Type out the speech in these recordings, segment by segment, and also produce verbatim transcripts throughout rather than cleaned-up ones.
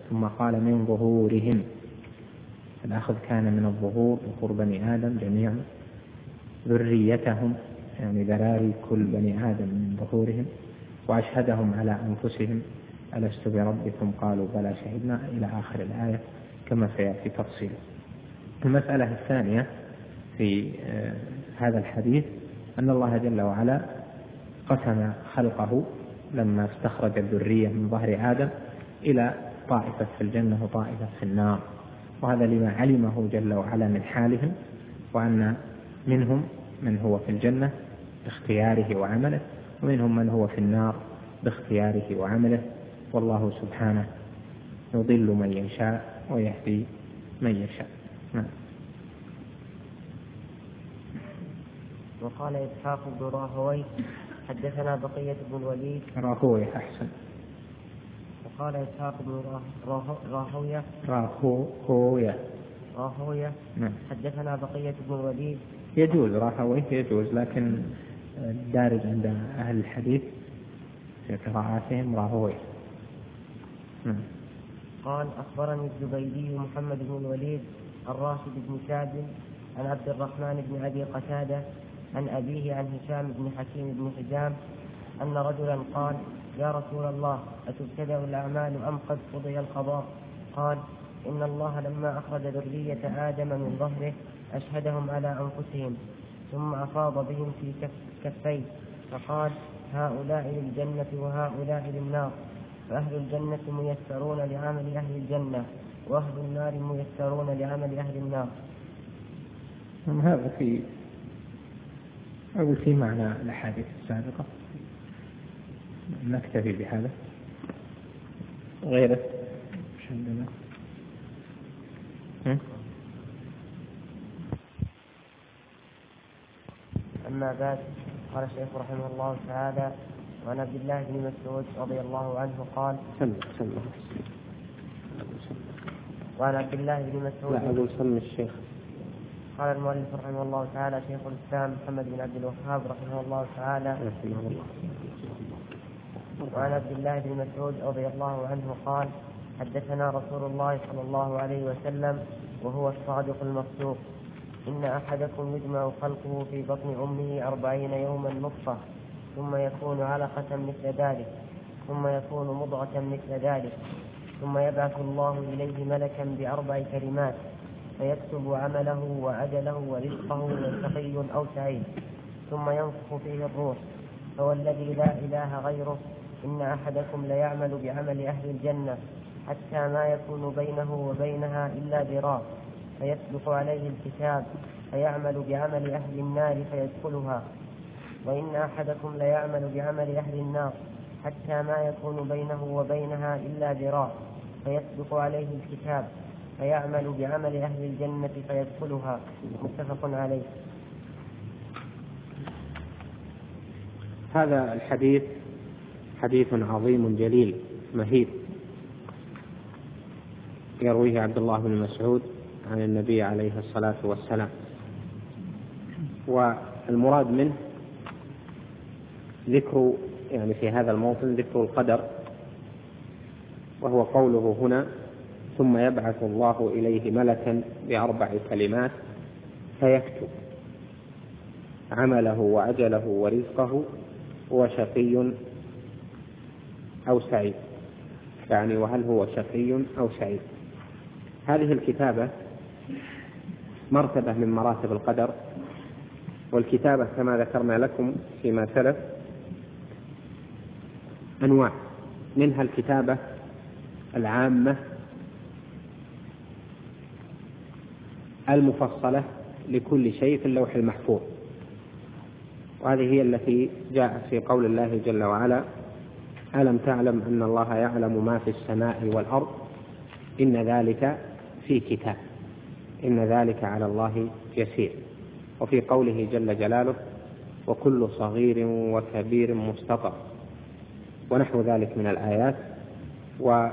ثم قال من ظهورهم، الأخذ كان من الظهور، ظهور بني آدم جميعا، ذريتهم يعني ذراري كل بني آدم من ظهورهم، وأشهدهم على أنفسهم ألست بربكم قالوا بلى شهدنا، إلى آخر الآية كما سيأتي تفصيله. المسألة الثانية في هذا الحديث أن الله جل وعلا قسم خلقه لما استخرج الذرية من ظهر آدم إلى طائفة في الجنة وطائفة في النار، وهذا لما علمه جل وعلا من حالهم، وأن منهم من هو في الجنة باختياره وعمله، ومنهم من هو في النار باختياره وعمله، والله سبحانه يضل من يشاء ويهدي من يشاء. نعم. وقال إسحاق بن راهويه حدثنا بقية بن الوليد. راهويه أحسن. وقال إسحاق بن راهويه راهويه راهويه نعم. حدثنا بقية بن الوليد. يجوز راهويه يجوز، لكن الدارج عند أهل الحديث في قراءاتهم راهويه. نعم. قال أخبرني الزبيدي محمد بن الوليد الراشد بن سعد عن عبد الرحمن بن أبي قتادة عن أبيه عن هشام بن حكيم بن حزام أن رجلا قال يا رسول الله أتبتدأ الأعمال أم قد قضي القضاء؟ قال إن الله لما أخرج ذرية آدم من ظهره أشهدهم على أنفسهم ثم أفاض بهم في كف كفيه فقال هؤلاء للجنة وهؤلاء للنار، فأهل الجنة ميسرون لعمل أهل الجنة وأهل النار ميسرون لعمل أهل النار. هذا في أقول في معنى الأحاديث السابقة، نكتفي بهذا غيره. أما بعد، قال الشيخ رحمه الله تعالى وعن عبد الله بن مسعود رضي الله عنه قال سمع سمع وعن عبد الله بن مسعود لا أقول سمع الشيخ. قال المؤلف رحمه الله تعالى شيخ الإسلام محمد بن عبد الوهاب رحمه الله تعالى وعن عبد الله بن مسعود رضي الله عنه قال حدثنا رسول الله صلى الله عليه وسلم وهو الصادق المصدوق إن أحدكم يجمع خلقه في بطن أمه أربعين يوما نطفة ثم يكون علقة مثل ذلك ثم يكون مضغة مثل ذلك ثم يبعث الله إليه ملكا بأربع كلمات فيكتب عمله وأجله ورزقه وشقي أو سعيد ثم ينفخ فيه الروح، فوالذي لا إله غيره إن أحدكم ليعمل بعمل أهل الجنة حتى ما يكون بينه وبينها إلا ذراع فيسبق عليه الكتاب فيعمل بعمل أهل النار فيدخلها، وإن أحدكم ليعمل بعمل أهل النار حتى ما يكون بينه وبينها إلا ذراع فيسبق عليه الكتاب فيعمل بعمل أهل الجنة فيدخلها. متفق عليه. هذا الحديث حديث عظيم جليل مهيب يرويه عبد الله بن مسعود عن النبي عليه الصلاة والسلام، والمراد منه ذكر يعني في هذا الموطن ذكر القدر، وهو قوله هنا ثم يبعث الله إليه ملكا بأربع كلمات فيكتب عمله وأجله ورزقه وشقي أو سعيد، يعني وهل هو شقي أو سعيد. هذه الكتابة مرتبة من مراتب القدر، والكتابة كما ذكرنا لكم فيما سلف أنواع، منها الكتابة العامة المفصلة لكل شيء في اللوح المحفوظ، وهذه هي التي جاءت في قول الله جل وعلا ألم تعلم أن الله يعلم ما في السماء والأرض إن ذلك في كتاب إن ذلك على الله يسير. وفي قوله جل جلاله وكل صغير وكبير مستطر ونحو ذلك من الآيات. وفي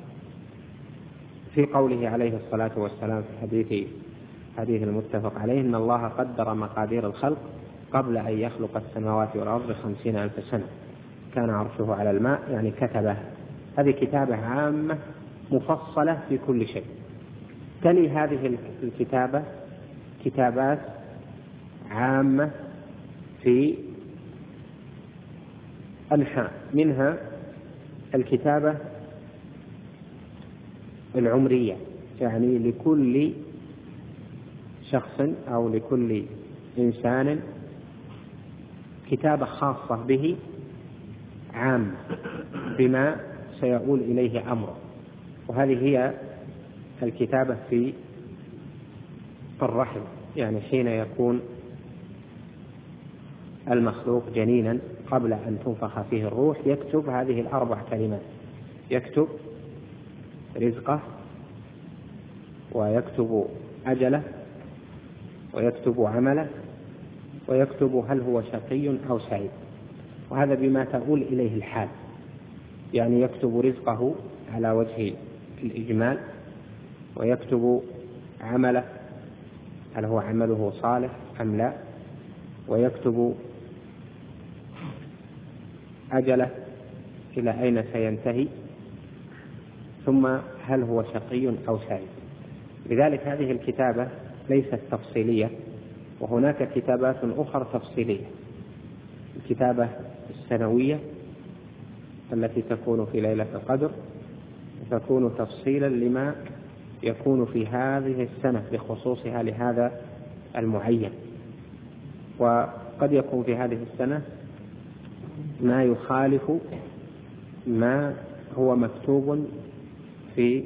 قوله عليه الصلاة والسلام في حديث حديث المتفق عليه إن الله قدر مقادير الخلق قبل أن يخلق السماوات والأرض خمسين ألف سنة كان عرشه على الماء، يعني كتبه. هذه كتابة عامة مفصلة في كل شيء. تلي هذه الكتابة كتابات عامة في أنحاء، منها الكتابة العمرية، يعني لكل شخص أو لكل إنسان كتابة خاصة به عامة بما سيؤول إليه أمره، وهذه هي الكتابة في الرحم، يعني حين يكون المخلوق جنينا قبل أن تنفخ فيه الروح يكتب هذه الأربع كلمات: يكتب رزقه، ويكتب أجله، ويكتب عمله، ويكتب هل هو شقي أو سعيد. وهذا بما تؤول إليه الحال، يعني يكتب رزقه على وجه الإجمال، ويكتب عمله هل هو عمله صالح أم لا، ويكتب أجله إلى أين سينتهي، ثم هل هو شقي أو سعيد. لذلك هذه الكتابة ليست تفصيلية، وهناك كتابات أخرى تفصيلية: الكتابة السنوية التي تكون في ليلة القدر، تكون تفصيلا لما يكون في هذه السنة بخصوصها لهذا المعين، وقد يكون في هذه السنة ما يخالف ما هو مكتوب في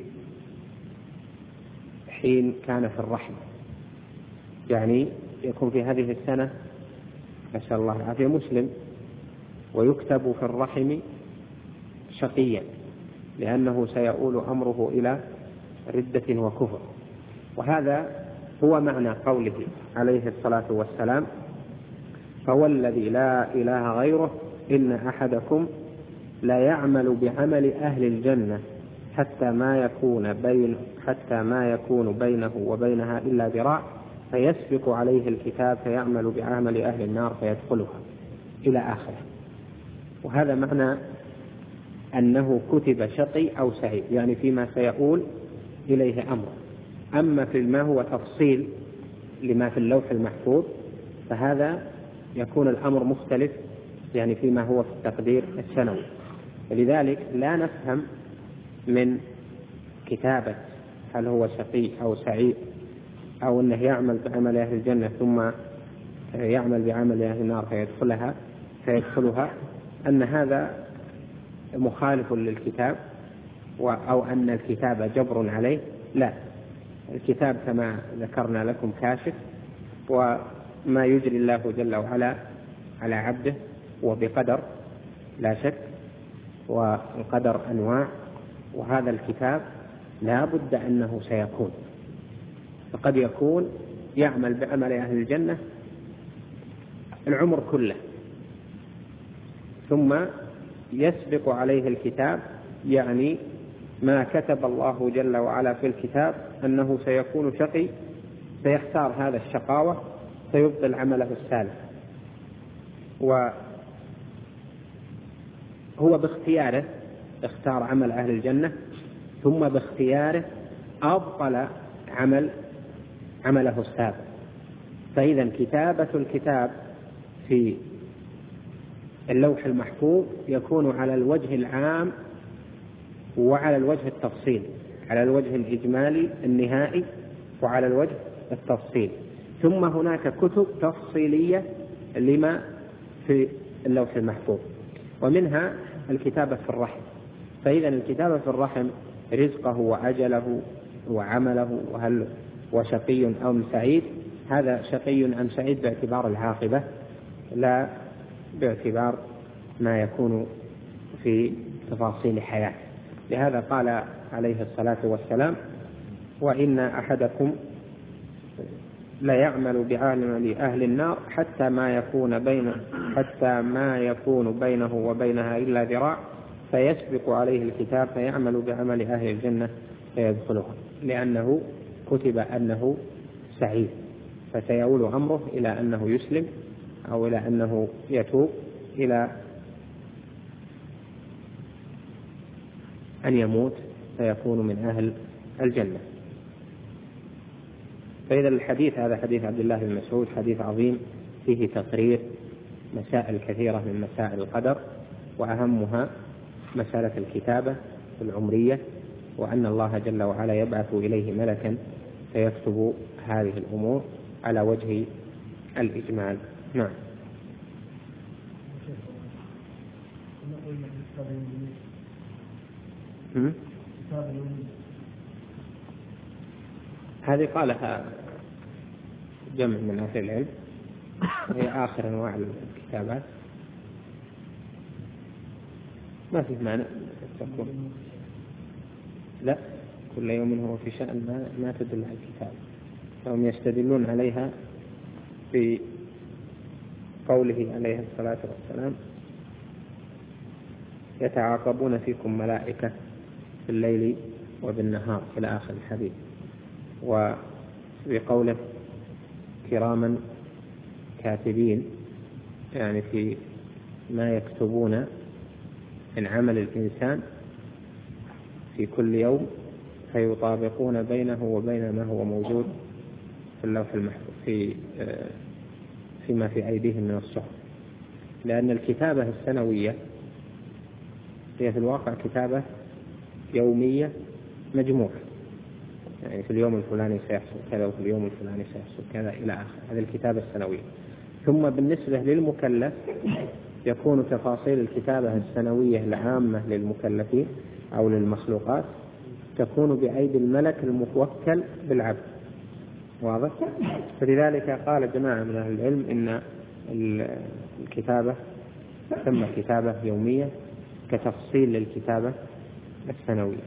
حين كان في الرحم. يعني يكون في هذه السنة نسأل الله العافية مسلم، ويكتب في الرحم شقيا لأنه سيؤول أمره إلى ردة وكفر. وهذا هو معنى قوله عليه الصلاة والسلام: فهو الذي لا إله غيره إن أحدكم لا يعمل بعمل أهل الجنة حتى ما يكون بين حتى ما يكون بينه وبينها إلا ذراع فيسبق عليه الكتاب فيعمل بعمل أهل النار فيدخلها، إلى آخره. وهذا معنى أنه كتب شقي أو سعيد، يعني فيما سيؤول إليه أمر. أما فيما هو تفصيل لما في اللوح المحفوظ فهذا يكون الأمر مختلف، يعني فيما هو في التقدير السنوي. ولذلك لا نفهم من كتابة هل هو شقي أو سعيد أو أنه يعمل بعمل أهل الجنة ثم يعمل بعمل أهل النار فيدخلها فيدخلها أن هذا مخالف للكتاب أو أن الكتاب جبر عليه. لا، الكتاب كما ذكرنا لكم كاشف، وما يجري الله جل وعلا على عبده وبقدر لا شك، والقدر أنواع، وهذا الكتاب لا بد أنه سيكون. فقد يكون يعمل بعمل أهل الجنة العمر كله ثم يسبق عليه الكتاب، يعني ما كتب الله جل وعلا في الكتاب أنه سيكون شقي سيختار هذا الشقاوة سيبطل عمله السالف، وهو باختياره اختار عمل أهل الجنة ثم باختياره أبطل عمل عمله السابق. فإذا كتابة الكتاب في اللوح المحفوظ يكون على الوجه العام وعلى الوجه التفصيلي، على الوجه الإجمالي النهائي وعلى الوجه التفصيلي. ثم هناك كتب تفصيلية لما في اللوح المحفوظ، ومنها الكتابة في الرحم. فإذا الكتابة في الرحم رزقه وأجله وعمله وهل وشقي أو سعيد، هذا شقي أم سعيد باعتبار العاقبة لا باعتبار ما يكون في تفاصيل حياته. لهذا قال عليه الصلاة والسلام: وإن أحدكم لا يعمل بعمل أهل النار حتى ما يكون بين حتى ما يكون بينه وبينها إلا ذراع فيسبق عليه الكتاب فيعمل بعمل أهل الجنة فيدخلها، لأنه كتب أنه سعيد، فسيؤول أمره إلى أنه يسلم أو إلى أنه يتوب إلى أن يموت فيكون من أهل الجنة. فإذا الحديث هذا حديث عبد الله بن مسعود حديث عظيم فيه تقرير مسائل كثيرة من مسائل القدر، وأهمها مسألة الكتابة العمرية، وأن الله جل وعلا يبعث إليه ملكا فيكتب هذه الأمور على وجه الإجمال. نعم. هذه قالها جمع من أهل العلم، وهي آخر أنواع الكتابات، ما في معنى تكون لا كل يوم هو في شأن ما, ما تدل على الكتاب، فهم يستدلون عليها في قوله عليه الصلاة والسلام يتعاقبون فيكم ملائكة في الليل وبالنهار إلى آخر الحديث، وفي قوله كراما كاتبين يعني في ما يكتبون من عمل الإنسان في كل يوم فيطابقون بينه وبين ما هو موجود في اللوح المحفوظ في فيما في أيديهم من الصحف، لأن الكتابة السنوية هي في الواقع كتابة يومية مجموعة، يعني في اليوم الفلاني سيحصل كذا وفي اليوم الفلاني سيحصل كذا إلى آخر، هذه الكتابة السنوية. ثم بالنسبة للمكلف يكون تفاصيل الكتابة السنوية العامة للمكلفين أو للمخلوقات تكون بأيدي الملك الموكل بالعبد، واضح؟ فلذلك قال جماعة من أهل العلم إن الكتابة تسمى كتابة يومية كتفصيل للكتابة السنوية،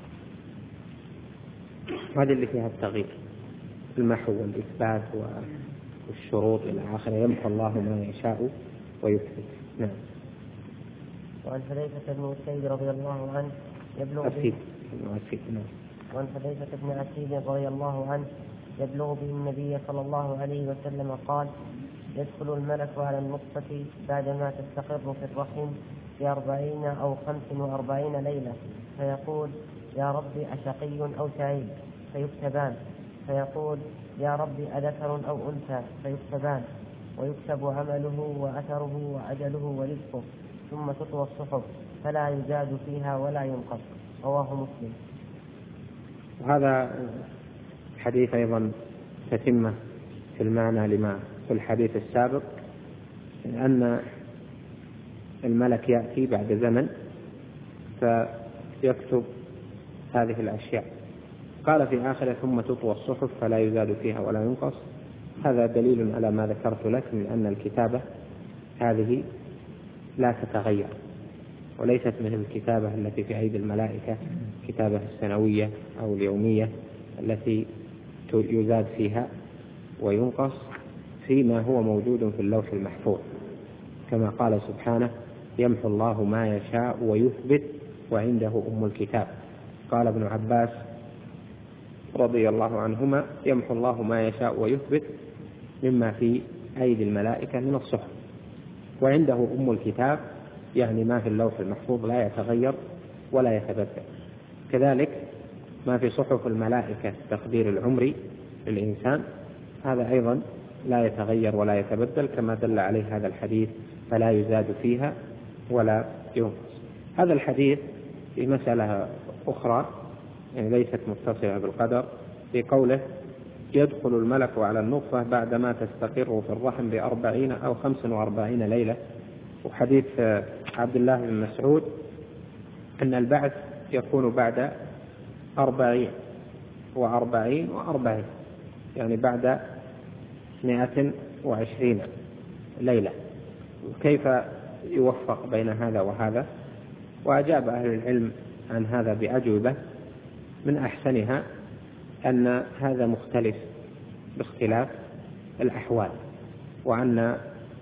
هذه اللي فيها التغيير المحو والإثبات والشروط إلى آخره، يمحو الله ما يشاء ويثبت. نعم. وعن حذيفة بن أسيد رضي الله عنه يبلغ أسيد أسيد نعم. وعن حذيفة بن أسيد رضي الله عنه يبلغ به النبي صلى الله عليه وسلم قال يدخل الملك على النطفة بعدما تستقر في الرحم بأربعين أو خمس وأربعين ليلة فيقول يا رب أشقي أو سعيد فيكتبان، فيقول يا رب أذكر أو أنثى فيكتبان، ويكتب عمله وأثره وأجله ورزقه، ثم تطوى الصحف فلا يزاد فيها ولا ينقص. رواه مسلم. وهذا الحديث أيضا تتمة في المعنى لما في الحديث السابق، أن الملك يأتي بعد زمن فيكتب هذه الأشياء. قال في آخر ثم تطوى الصحف فلا يزاد فيها ولا ينقص. هذا دليل على ما ذكرت لك من أن الكتابة هذه لا تتغير، وليست مثل الكتابة التي في أيدي الملائكة كتابة السنوية أو اليومية التي يزاد فيها وينقص فيما هو موجود في اللوح المحفوظ، كما قال سبحانه يمحو الله ما يشاء ويثبت وعنده أم الكتاب. قال ابن عباس رضي الله عنهما يمحو الله ما يشاء ويثبت مما في أيدي الملائكة من الصحف، وعنده أم الكتاب يعني ما في اللوح المحفوظ لا يتغير ولا يتبدل. كذلك ما في صحف الملائكة التقدير العمري للإنسان هذا أيضا لا يتغير ولا يتبدل، كما دل عليه هذا الحديث فلا يزاد فيها ولا ينقص. هذا الحديث في مسألة أخرى يعني ليست متصلة بالقدر، في قوله يدخل الملك على النطفة بعدما تستقر في الرحم بأربعين أو خمس وأربعين ليلة. وحديث عبد الله بن مسعود أن البعث يكون بعد أربعين وأربعين وأربعين يعني بعد مائة وعشرين ليلة. كيف يوفق بين هذا وهذا؟ وأجاب أهل العلم عن هذا بأجوبة من أحسنها أن هذا مختلف باختلاف الأحوال، وأن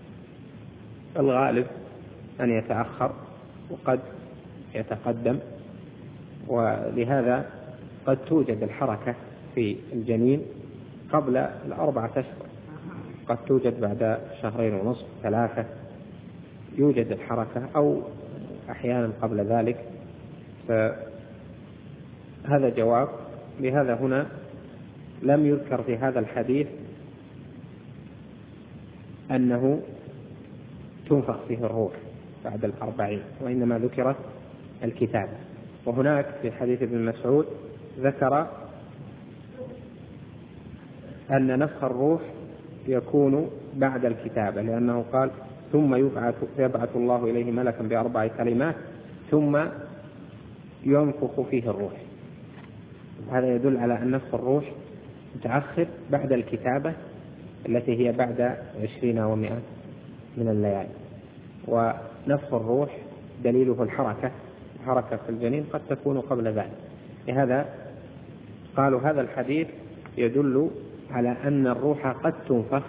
الغالب أن يتأخر وقد يتقدم، ولهذا قد توجد الحركة في الجنين قبل الأربعة أشهر، قد توجد بعد شهرين ونصف ثلاثة يوجد الحركة، أو أحيانا قبل ذلك. هذا جواب. لهذا هنا لم يذكر في هذا الحديث أنه تنفخ فيه الروح بعد الأربعين، وإنما ذكرت الكتابة. وهناك في حديث ابن مسعود ذكر أن نفخ الروح يكون بعد الكتابة، لأنه قال ثم يبعث, يبعث الله إليه ملكا بأربع كلمات ثم ينفخ فيه الروح. هذا يدل على أن نفخ الروح متأخر بعد الكتابة التي هي بعد عشرين ومئة من الليالي. ونفخ الروح دليله الحركة، الحركة في الجنين قد تكون قبل ذلك. لهذا قالوا هذا الحديث يدل على أن الروح قد تنفخ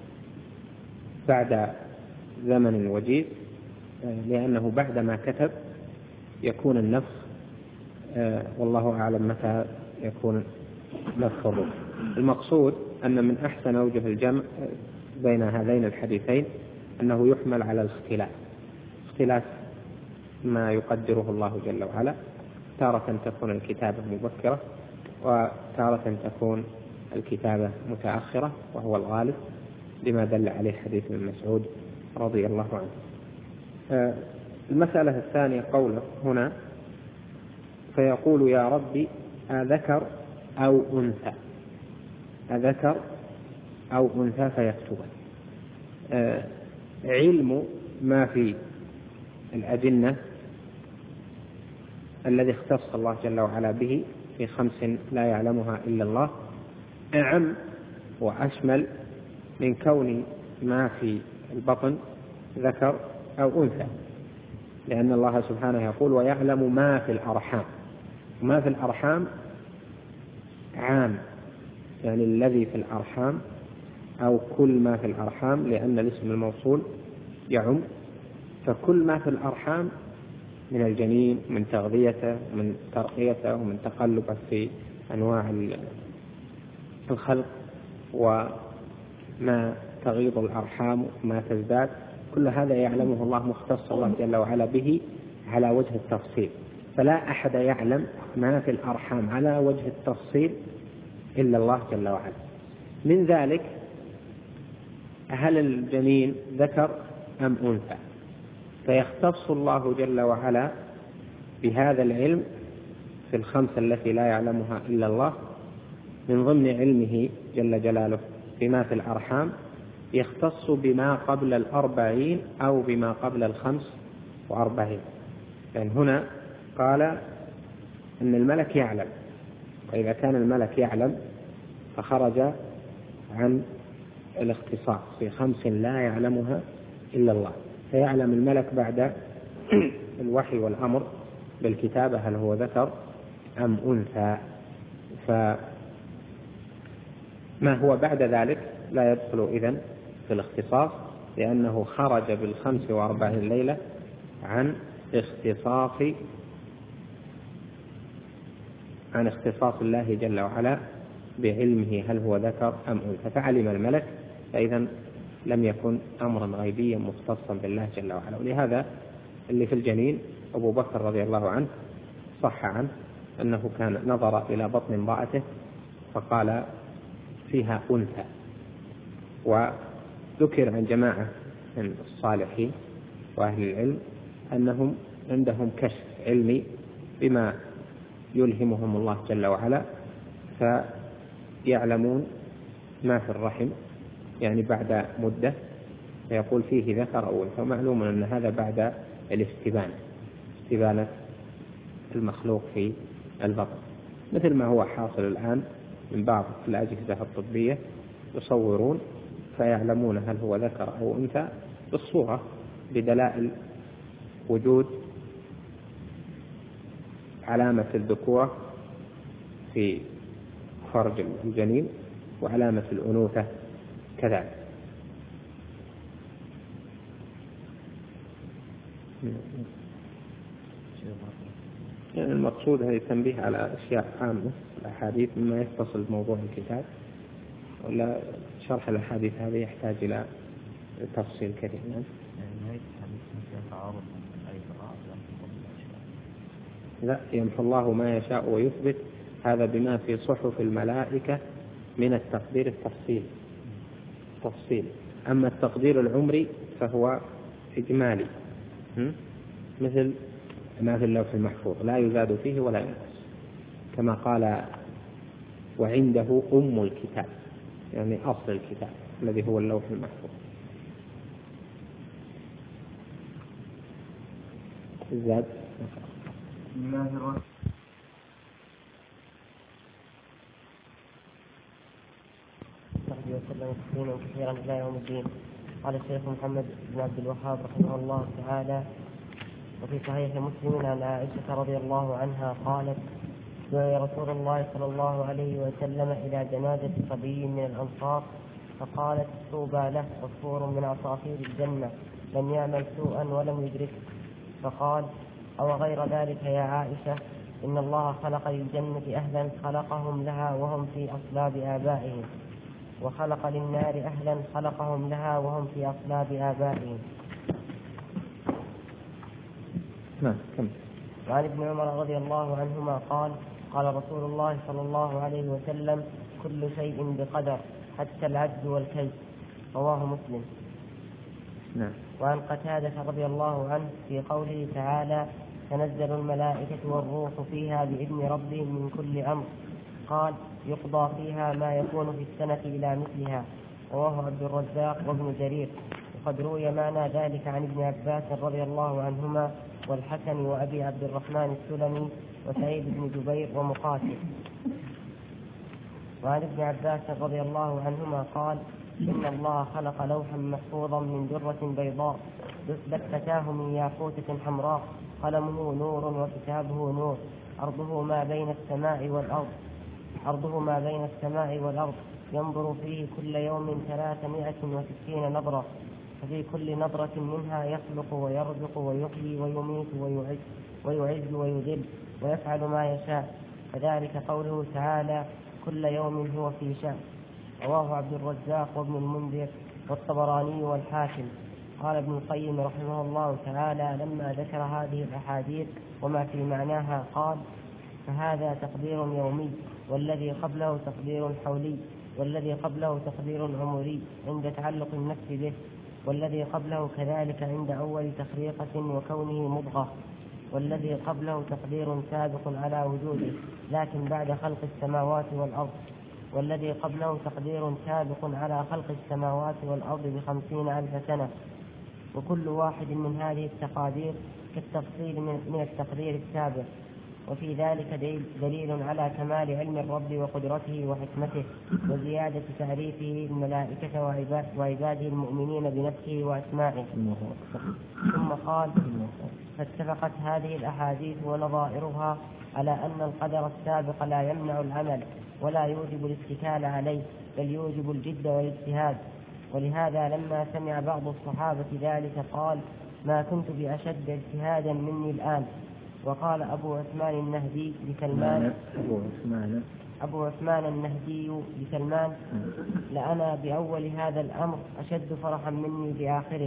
بعد زمن وجيز، لأنه بعدما كتب يكون النفخ، والله أعلم متى يكون نفخ الروح. المقصود أن من أحسن أوجه الجمع بين هذين الحديثين أنه يحمل على الاختلاف، اختلاف ما يقدره الله جل وعلا، تارة تكون الكتابة مبكرة وتارة تكون الكتابة متأخرة، وهو الغالب لما دل عليه حديث ابن مسعود رضي الله عنه. المسألة الثانية قوله هنا فيقول يا ربي أذكر أو أنثى، أذكر أو أنثى فيكتبه. علم ما في الأجنة الذي اختص الله جل وعلا به في خمس لا يعلمها إلا الله أعم وأشمل من كون ما في البطن ذكر أو أنثى، لأن الله سبحانه يقول ويعلم ما في الأرحام. ما في الأرحام عام، يعني الذي في الأرحام أو كل ما في الأرحام، لأن الاسم الموصول يعم، فكل ما في الأرحام من الجنين، من تغذيته، من ترقيته، ومن تقلبه في أنواع الخلق، وما تغيض الأرحام وما تزداد، كل هذا يعلمه الله، مختص الله جل وعلا به على وجه التفصيل. فلا أحد يعلم ما في الأرحام على وجه التفصيل إلا الله جل وعلا. من ذلك هل الجنين ذكر أم أنثى، فيختص الله جل وعلا بهذا العلم في الخمسة التي لا يعلمها إلا الله، من ضمن علمه جل جلاله بما في الأرحام يختص بما قبل الأربعين أو بما قبل الخمس وأربعين. لأن هنا قال أن الملك يعلم، وإذا كان الملك يعلم فخرج عن الاختصاص في خمس لا يعلمها إلا الله، فيعلم الملك بعد الوحي والأمر بالكتابة هل هو ذكر أم أنثى. فما هو بعد ذلك لا يدخل إذن في الاختصاص، لأنه خرج بالخمس وأربعين ليلة عن اختصاص عن اختصاص الله جل وعلا بعلمه هل هو ذكر أم أنثى، فعلم الملك، فإذا لم يكن أمرا غيبيا مختصا بالله جل وعلا. ولهذا اللي في الجنين أبو بكر رضي الله عنه صح عنه أنه كان نظر إلى بطن امرأته فقال فيها أنثى. وذكر عن جماعة من الصالحين وأهل العلم أنهم عندهم كشف علمي بما يلهمهم الله جل وعلا، فيعلمون ما في الرحم يعني بعد مدة، فيقول فيه ذكر أو أنثى. ومعلوم أن هذا بعد الاستبانة، استبانة المخلوق في البطن، مثل ما هو حاصل الآن من بعض الأجهزة الطبية يصورون فيعلمون هل هو ذكر أو أنثى بالصورة بدلائل وجود علامة الذكورة في فرج الجنين وعلامة الأنوثة كذلك. يعني المقصود هذا التنبيه على أشياء عامة الأحاديث مما يتصل بموضوع الكتاب، ولا شرح الأحاديث هذه يحتاج إلى تفصيل كثير. لا، يمحو الله ما يشاء ويثبت، هذا بما في صحف الملائكة من التقدير التفصيلي تفصيل. أما التقدير العمري فهو إجمالي مثل ما في اللوح المحفوظ، لا يزاد فيه ولا ينقص، كما قال وعنده أم الكتاب، يعني أصل الكتاب الذي هو اللوح المحفوظ. زاد بسم الله الرحمن وسلم تسليما كثيرا الى يوم الدين. قال الشيخ محمد بن عبد الوهاب رحمه الله تعالى: وفي صحيح مسلم عن عائشه رضي الله عنها قالت: دعي رسول الله صلى الله عليه وسلم الى جنازه صبي من الانصار فقالت: طوبى له عصفور من عصافير الجنه لم يعمل سوءا ولم يدركه. فقال: أو غير ذلك يا عائشة، إن الله خلق للجنة أهلا خلقهم لها وهم في أصلاب آبائهم، وخلق للنار أهلا خلقهم لها وهم في أصلاب آبائهم. نعم. وعن ابن عمر رضي الله عنهما قال: قال رسول الله صلى الله عليه وسلم: كل شيء بقدر حتى العجز والكيس. رواه مسلم. نعم. وعن قتادة رضي الله عنه في قوله تعالى: تنزل الملائكة والروح فيها بإذن ربهم من كل أمر، قال: يقضى فيها ما يكون في السنة إلى مثلها. رواه عبد الرزاق وابن جرير. وقد روي معنى ذلك عن ابن عباس رضي الله عنهما والحسن وأبي عبد الرحمن السلمي وسعيد بن جبير ومقاتل. وعن ابن عباس رضي الله عنهما قال: إن الله خلق لوحا محفوظا من درة بيضاء دفتاه من ياقوتة حمراء، قلمه نور وكتابه نور، أرضه ما بين السماء والأرض أرضه ما بين السماء والأرض ينظر فيه كل يوم ثلاثمائة وستين نظرة، ففي كل نظرة منها يخلق ويرزق ويحيي ويميت ويعز ويعز ويذل ويفعل ما يشاء، فذلك قوله تعالى: كل يوم هو في شأن. رواه عبد الرزاق وابن المنذر والطبراني والحاكم. قال ابن القيم رحمه الله تعالى لما ذكر هذه الأحاديث وما في معناها قال: فهذا تقدير يومي، والذي قبله تقدير حولي، والذي قبله تقدير عمري عند تعلق النفس به، والذي قبله كذلك عند أول تخليقة وكونه مضغة، والذي قبله تقدير سابق على وجوده لكن بعد خلق السماوات والأرض، والذي قبله تقدير سابق على خلق السماوات والأرض بخمسين ألف سنة. وكل واحد من هذه التقادير كالتفصيل من التقدير السابق. وفي ذلك دليل على كمال علم الرب وقدرته وحكمته وزيادة تعريفه الملائكة وعباده المؤمنين بنفسه وأسمائه. ثم قال: فاتفقت هذه الأحاديث ونظائرها على أن القدر السابق لا يمنع العمل ولا يوجب الاتكال عليه، بل يوجب الجد والاجتهاد. ولهذا لما سمع بعض الصحابة ذلك قال: ما كنت بأشد اجتهادا مني الآن. وقال أبو عثمان النهدي لسلمان أبو عثمان أبو عثمان النهدي لسلمان: لأنا بأول هذا الأمر أشد فرحا مني بآخره.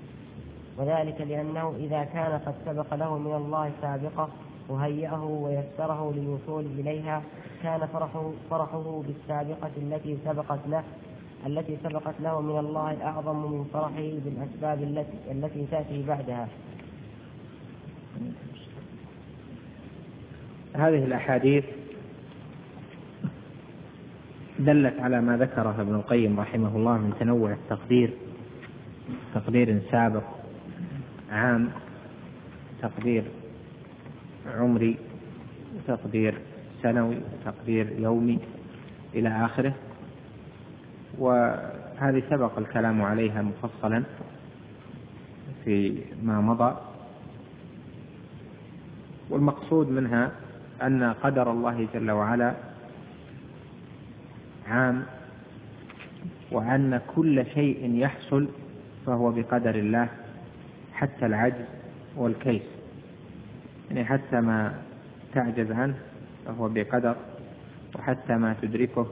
وذلك لأنه إذا كان قد سبق له من الله سابقة وهيئه ويسره للوصول إليها كان فرحه, فرحه بالسابقة التي سبقت له التي سبقت له من الله أعظم من فرحه بالأسباب التي, التي تأتي بعدها. هذه الأحاديث دلت على ما ذكره ابن القيم رحمه الله من تنوع التقدير، تقدير سابق عام، تقدير عمري، تقدير سنوي، تقدير يومي إلى آخره. وهذه سبق الكلام عليها مفصلا في ما مضى. والمقصود منها أن قدر الله جل وعلا عام، وأن كل شيء يحصل فهو بقدر الله حتى العجز والكيس، يعني حتى ما تعجز عنه فهو بقدر، وحتى ما تدركه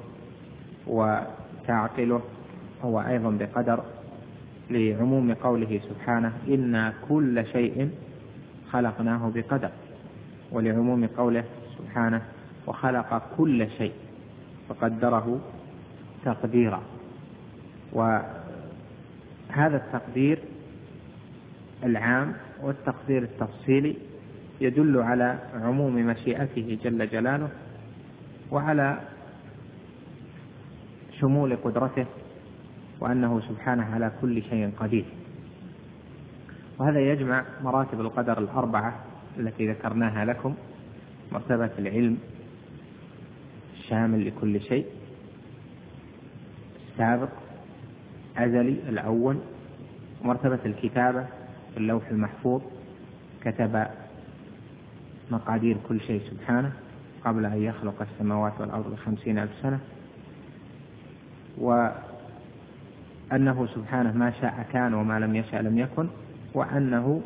وتعقله هو أيضا بقدر، لعموم قوله سبحانه: إنا كل شيء خلقناه بقدر. ولعموم قوله سبحانه وخلق كل شيء فقدره تقديرا. وهذا التقدير العام والتقدير التفصيلي يدل على عموم مشيئته جل جلاله وعلى شمول قدرته، وأنه سبحانه على كل شيء قدير. وهذا يجمع مراتب القدر الأربعة التي ذكرناها لكم: مرتبة العلم الشامل لكل شيء، السابق أزلي الأول، ومرتبة الكتابة في اللوح المحفوظ كتب مقادير كل شيء سبحانه قبل أن يخلق السماوات والأرض بخمسين ألف سنة، وأنه سبحانه ما شاء كان وما لم يشاء لم يكن، وأنه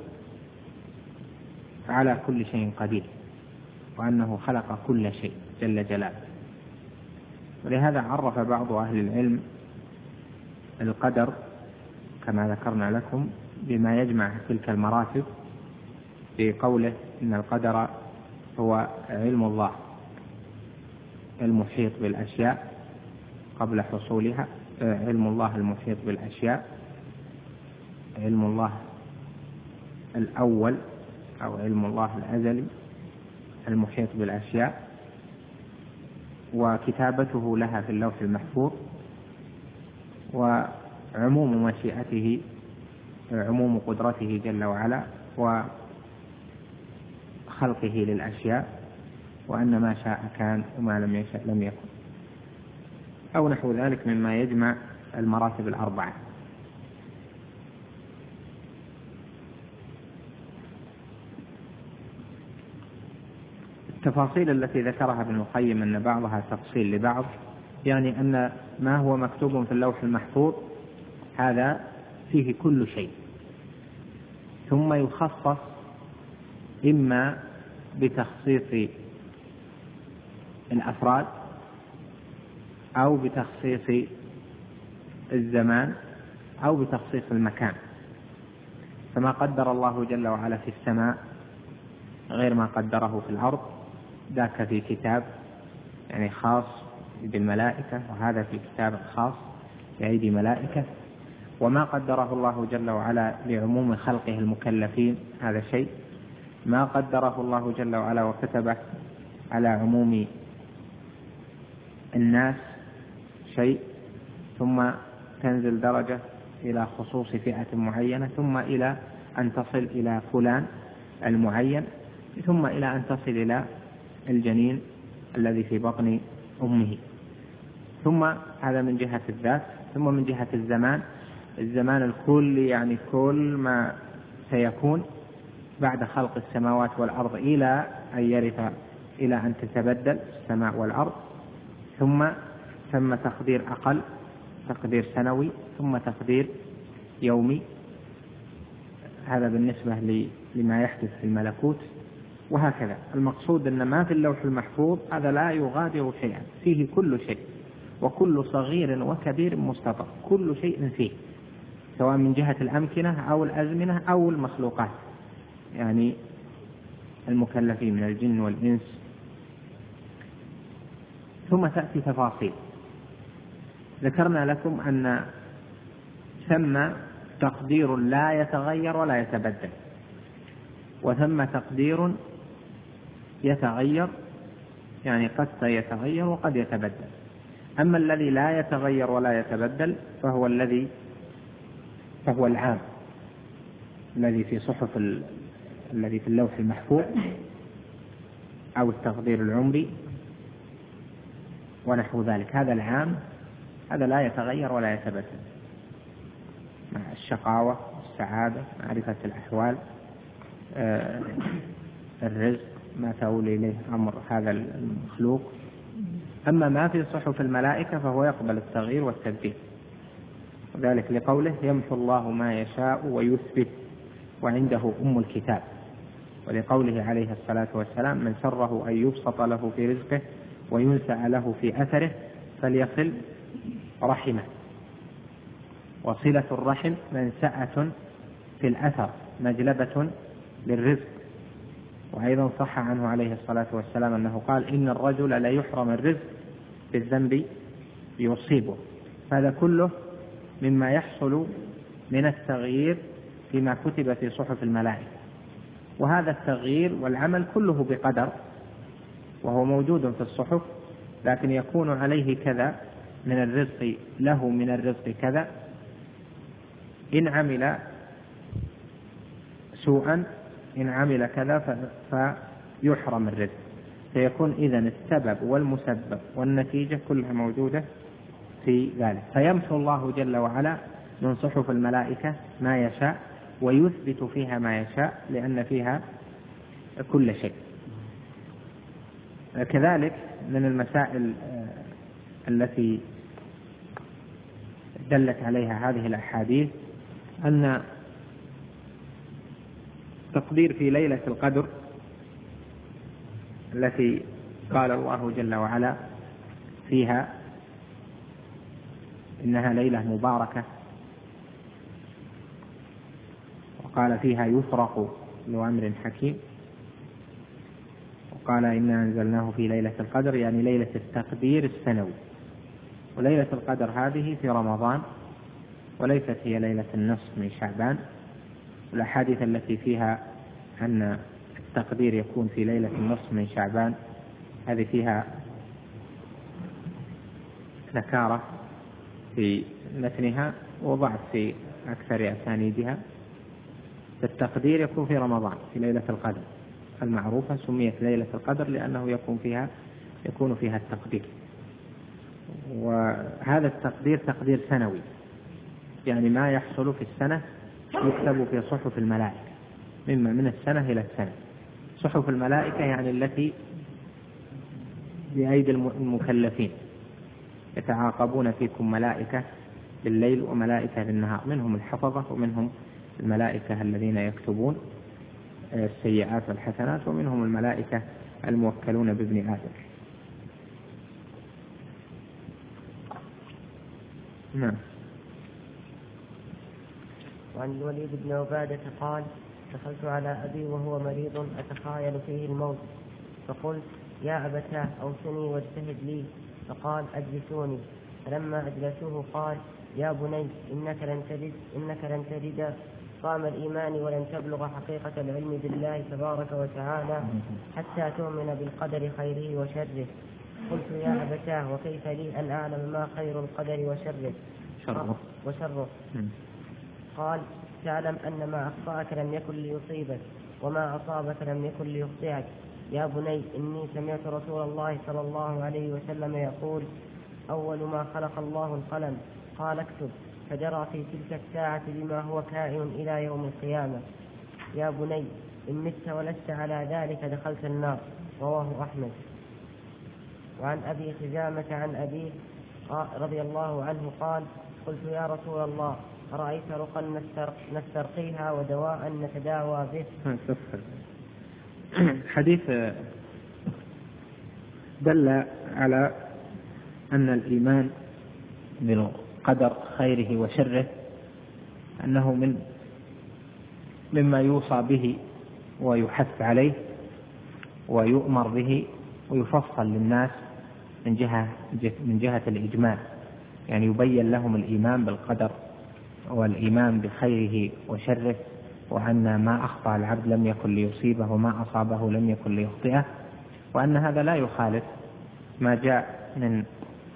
على كل شيء قدير، وأنه خلق كل شيء جل جلاله. ولهذا عرف بعض أهل العلم القدر كما ذكرنا لكم بما يجمع تلك المراتب بقوله إن القدر هو علم الله المحيط بالأشياء قبل حصولها، علم الله المحيط بالأشياء، علم الله الأول أو علم الله الأزلي المحيط بالأشياء، وكتابته لها في اللوح المحفوظ، وعموم مشيئته عموم قدرته جل وعلا وخلقه للأشياء، وأن ما شاء كان وما لم يشاء لم يكن، أو نحو ذلك مما يجمع المراتب الأربعة. التفاصيل التي ذكرها ابن القيم أن بعضها تفصيل لبعض، يعني أن ما هو مكتوب في اللوح المحفوظ هذا فيه كل شيء، ثم يخصص إما بتخصيص الأفراد أو بتخصيص الزمان أو بتخصيص المكان. فما قدر الله جل وعلا في السماء غير ما قدره في الأرض، ذاك في كتاب يعني خاص بالملائكة، وهذا في كتاب خاص بأيدي ملائكة. وما قدره الله جل وعلا لعموم خلقه المكلفين هذا شيء، ما قدره الله جل وعلا وكتبه على عموم الناس شيء، ثم تنزل درجة إلى خصوص فئة معينة، ثم إلى أن تصل إلى فلان المعين، ثم إلى أن تصل إلى الجنين الذي في بطن أمه. ثم هذا من جهة الذات. ثم من جهة الزمان، الزمان الكلي يعني كل ما سيكون بعد خلق السماوات والأرض إلى أن يرث إلى أن تتبدل السماء والأرض. ثم ثم تقدير أقل، تقدير سنوي، ثم تقدير يومي. هذا بالنسبة لما يحدث في الملكوت. وهكذا المقصود أن ما في اللوح المحفوظ هذا لا يغادر شيئا، فيه كل شيء، وكل صغير وكبير مستطر، كل شيء فيه، سواء من جهة الأمكنة أو الأزمنة أو المخلوقات، يعني المكلفين من الجن والإنس. ثم تأتي تفاصيل. ذكرنا لكم أن ثم تقدير لا يتغير ولا يتبدل، وثم تقدير يتغير، يعني قد يتغير وقد يتبدل. أما الذي لا يتغير ولا يتبدل فهو الذي فهو العام الذي في صحف ال... الذي في اللوح المحفوظ أو التقدير العمري ونحو ذلك. هذا العام، هذا لا يتغير ولا يتبدل، مع الشقاوة والسعادة، معرفة الأحوال، آه الرزق، ما تولي إليه أمر هذا المخلوق. أما ما في صحف الملائكة فهو يقبل التغيير والتبديل، وذلك لقوله يمحو الله ما يشاء ويثبت وعنده أم الكتاب، ولقوله عليه الصلاة والسلام من سره أن يبسط له في رزقه وينسأ له في أثره فليصل رحمه. وصلة الرحم منسأة في الأثر مجلبة للرزق، وأيضا صح عنه عليه الصلاة والسلام أنه قال إن الرجل لا يحرم الرزق بالذنب يصيبه. هذا كله مما يحصل من التغيير فيما كتب في صحف الملائكة، وهذا التغيير والعمل كله بقدر، وهو موجود في الصحف، لكن يكون عليه كذا من الرزق، له من الرزق كذا، إن عمل سوءا إن عمل كذا فيحرم الرزق. فيكون إذن السبب والمسبب والنتيجة كلها موجودة في ذلك. فيمحو الله جل وعلا من صحف الملائكة ما يشاء ويثبت فيها ما يشاء، لأن فيها كل شيء. كذلك من المسائل التي دلت عليها هذه الأحاديث أن تقدير في ليلة القدر التي قال الله جل وعلا فيها إنها ليلة مباركة، وقال فيها يفرق ذو أمر حكيم، وقال إنا أنزلناه في ليلة القدر، يعني ليلة التقدير السنوي. وليلة القدر هذه في رمضان، وليست هي ليلة النصف من شعبان. والأحاديث التي فيها أن التقدير يكون في ليلة النصف من شعبان هذه فيها نكارة في متنها وضعف في أكثر أسانيدها. التقدير يكون في رمضان في ليلة القدر المعروفة، سميت ليلة القدر لأنه يكون فيها يكون فيها التقدير. وهذا التقدير تقدير سنوي، يعني ما يحصل في السنة يكتب في صحف الملائكة مما من السنة إلى السنة. صحف الملائكة يعني التي بأيدي المكلفين، يتعاقبون فيكم ملائكة بالليل وملائكة بالنهار، منهم الحفظة ومنهم الملائكة الذين يكتبون السيئات والحسنات، ومنهم الملائكة الموكلون بابن آدم. نعم. وعن الوليد بن عبادة قال دخلت على أبي وهو مريض أتخايل فيه الموت، فقلت يا أبتاه أوصني واجتهد لي، فقال أجلسوني. فلما أجلسوه قال يا بني إنك لن تجد إنك لن تجد طعم الإيمان ولن تبلغ حقيقة العلم بالله تبارك وتعالى حتى تؤمن بالقدر خيره وشره. قلت يا أبتاه وكيف لي أن أعلم ما خير القدر وشره شره وشره قال تعلم أن ما أخطأك لم يكن ليصيبك وما أصابك لم يكن ليخطئك. يا بني إني سمعت رسول الله صلى الله عليه وسلم يقول أول ما خلق الله القلم، قال اكتب، فجرى في تلك الساعة بما هو كائن إلى يوم القيامة. يا بني إن مت ولست على ذلك دخلت النار. رواه أحمد. وعن أبي خزامة عن أبيه رضي الله عنه قال قلت يا رسول الله أرأيت رقا نسترقيها ودواء نتداوى به؟ حديث دل على أن الإيمان بالقدر خيره وشره أنه من مما يوصى به ويحث عليه ويؤمر به ويفصل للناس من جهة من جهة الإجمال، يعني يبين لهم الإيمان بالقدر والإيمان بخيره وشره، وأن ما أخطأ العبد لم يكن ليصيبه وما أصابه لم يكن ليخطئه، وأن هذا لا يخالف ما جاء من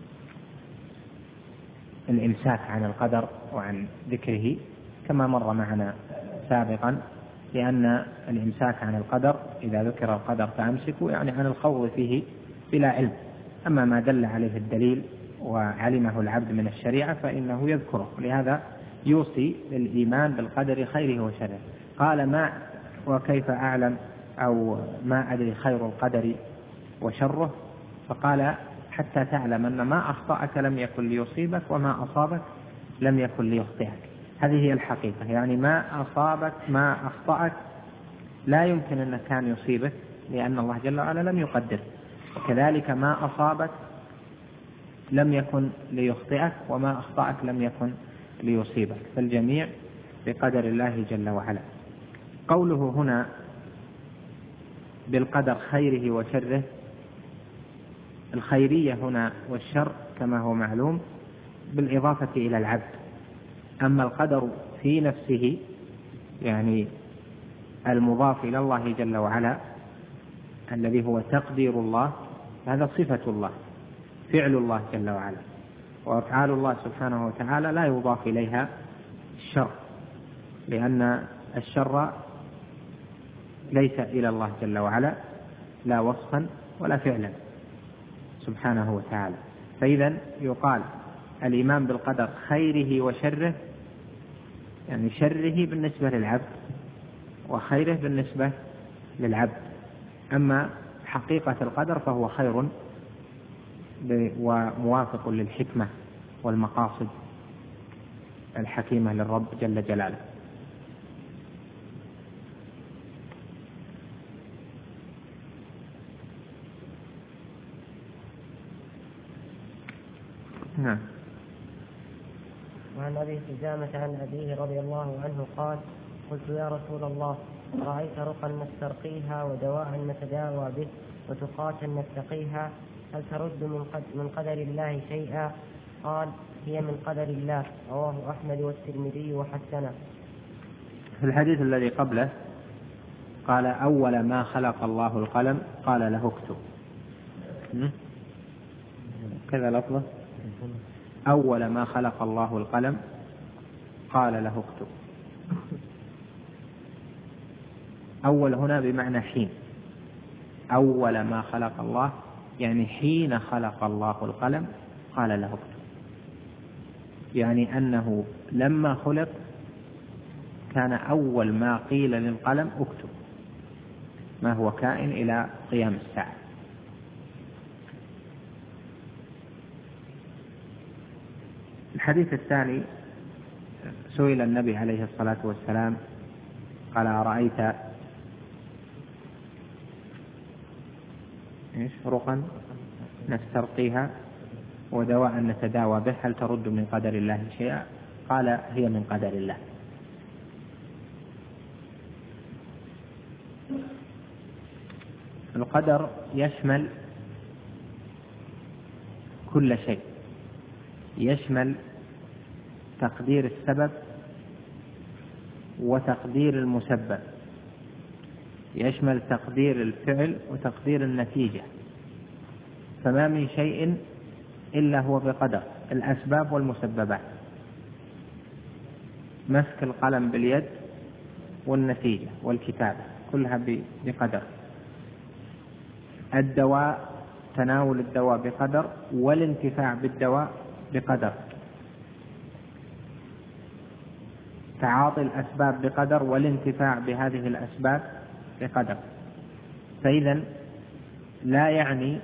الإمساك عن القدر وعن ذكره كما مر معنا سابقا، لأن الإمساك عن القدر إذا ذكر القدر فأمسكوا يعني عن الخوض فيه بلا علم، أما ما دل عليه الدليل وعلمه العبد من الشريعة فإنه يذكره. لهذا يوصي بالإيمان بالقدر خيره وشره. قال ما وكيف أعلم أو ما أدري خير القدر وشره؟ فقال حتى تعلم أن ما أخطأك لم يكن ليصيبك وما أصابك لم يكن ليخطئك. هذه هي الحقيقة، يعني ما أصابك ما أخطأك لا يمكن أن كان يصيبك لأن الله جل وعلا لم يقدر، وكذلك ما أصابك لم يكن ليخطئك وما أخطأك لم يكن ليصيبك، فالجميع بقدر الله جل وعلا. قوله هنا بالقدر خيره وشره. الخيرية هنا والشر كما هو معلوم بالإضافة إلى العبد، أما القدر في نفسه يعني المضاف إلى الله جل وعلا الذي هو تقدير الله، هذا صفة الله فعل الله جل وعلا، وأفعال الله سبحانه وتعالى لا يضاف إليها الشر، لأن الشر ليس إلى الله جل وعلا لا وصفا ولا فعلا سبحانه وتعالى. فإذا يقال الإيمان بالقدر خيره وشره، يعني شره بالنسبة للعبد وخيره بالنسبة للعبد. أما حقيقة القدر فهو خير وموافق للحكمة والمقاصد الحكيمة للرب جل جلاله. نعم. وعن أبي حجامة عن أبيه رضي الله عنه قال: قلت يا رسول الله، رأيت رقا نسترقيها ودواء نتداوى به وتقاة نتقيها، هل ترد من قدر الله شيئا؟ قال: هي من قدر الله. رواه أحمد والترمذي وحسنه. في الحديث الذي قبله قال: أول ما خلق الله القلم قال له اكتب. كذا لفظه: أول ما خلق الله القلم قال له اكتب. أول هنا بمعنى حين، أول ما خلق الله يعني حين خلق الله القلم قال له اكتب، يعني أنه لما خلق كان أول ما قيل للقلم اكتب ما هو كائن إلى قيام الساعة. الحديث الثاني: سئل النبي عليه الصلاة والسلام قال: أرأيت إيش رقا نسترقيها ودواء نتداوى به هل ترد من قدر الله شيئا؟ قال: هي من قدر الله. القدر يشمل كل شيء، يشمل تقدير السبب وتقدير المسبب، يشمل تقدير الفعل وتقدير النتيجة، فما من شيء إلا هو بقدر، الأسباب والمسببات، مسك القلم باليد والنتيجة والكتابة كلها بقدر، الدواء تناول الدواء بقدر والانتفاع بالدواء بقدر، تعاطي الأسباب بقدر والانتفاع بهذه الأسباب بقدر. فإذا لا يعني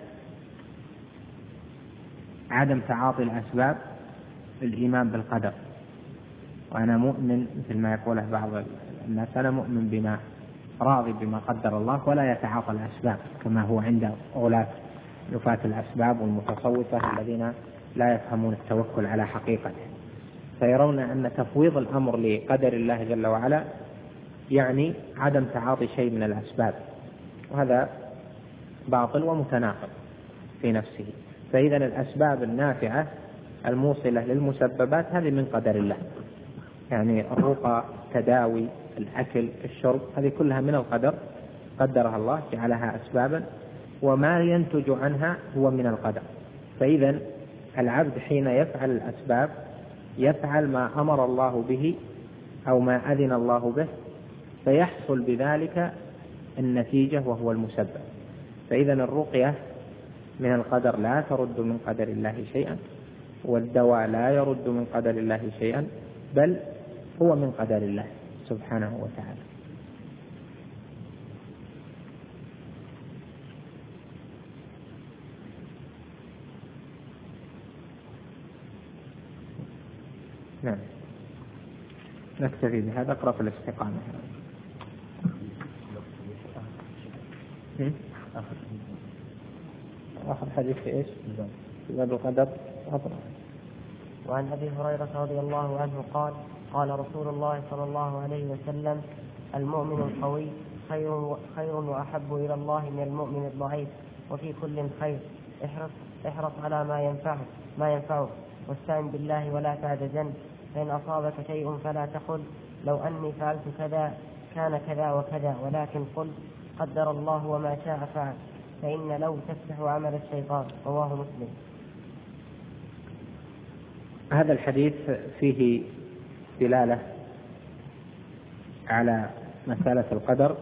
عدم تعاطي الأسباب الإيمان بالقدر، وأنا مؤمن مثل ما يقوله بعض الناس: أنا مؤمن بما راضي بما قدر الله ولا يتعاطى الأسباب، كما هو عند غلاة نفاة الأسباب والمتصوفة الذين لا يفهمون التوكل على حقيقته، فيرون أن تفويض الأمر لقدر الله جل وعلا يعني عدم تعاطي شيء من الأسباب، وهذا باطل ومتناقض في نفسه. فإذا الأسباب النافعة الموصلة للمسببات هذه من قدر الله، يعني الرقى، تداوي، الأكل، الشرب، هذه كلها من القدر، قدرها الله جعلها أسبابا، وما ينتج عنها هو من القدر. فإذا العبد حين يفعل الأسباب يفعل ما أمر الله به أو ما أذن الله به، فيحصل بذلك النتيجة وهو المسبب. فإذا الرقية من القدر لا ترد من قدر الله شيئا، والدواء لا يرد من قدر الله شيئا، بل هو من قدر الله سبحانه وتعالى. نعم، نكتفي بهذا. اقرأ في الاستقامة. آخر حديث في إيش؟ في باب القدر. وعن أبي هريرة رضي الله عنه قال: قال رسول الله صلى الله عليه وسلم: المؤمن القوي خير, خير وأحب إلى الله من المؤمن الضعيف، وفي كل خير. احرص, احرص على ما ينفعك ما ينفعك واستعن بالله ولا تعجزن. فإن أصابك شيء فلا تقل لو أني فعلت كذا كان كذا وكذا، ولكن قل قدر الله وما شاء فعل، فإن لو تفتح عمل الشيطان. رواه مسلم. هذا الحديث فيه دلالة على مسألة القدر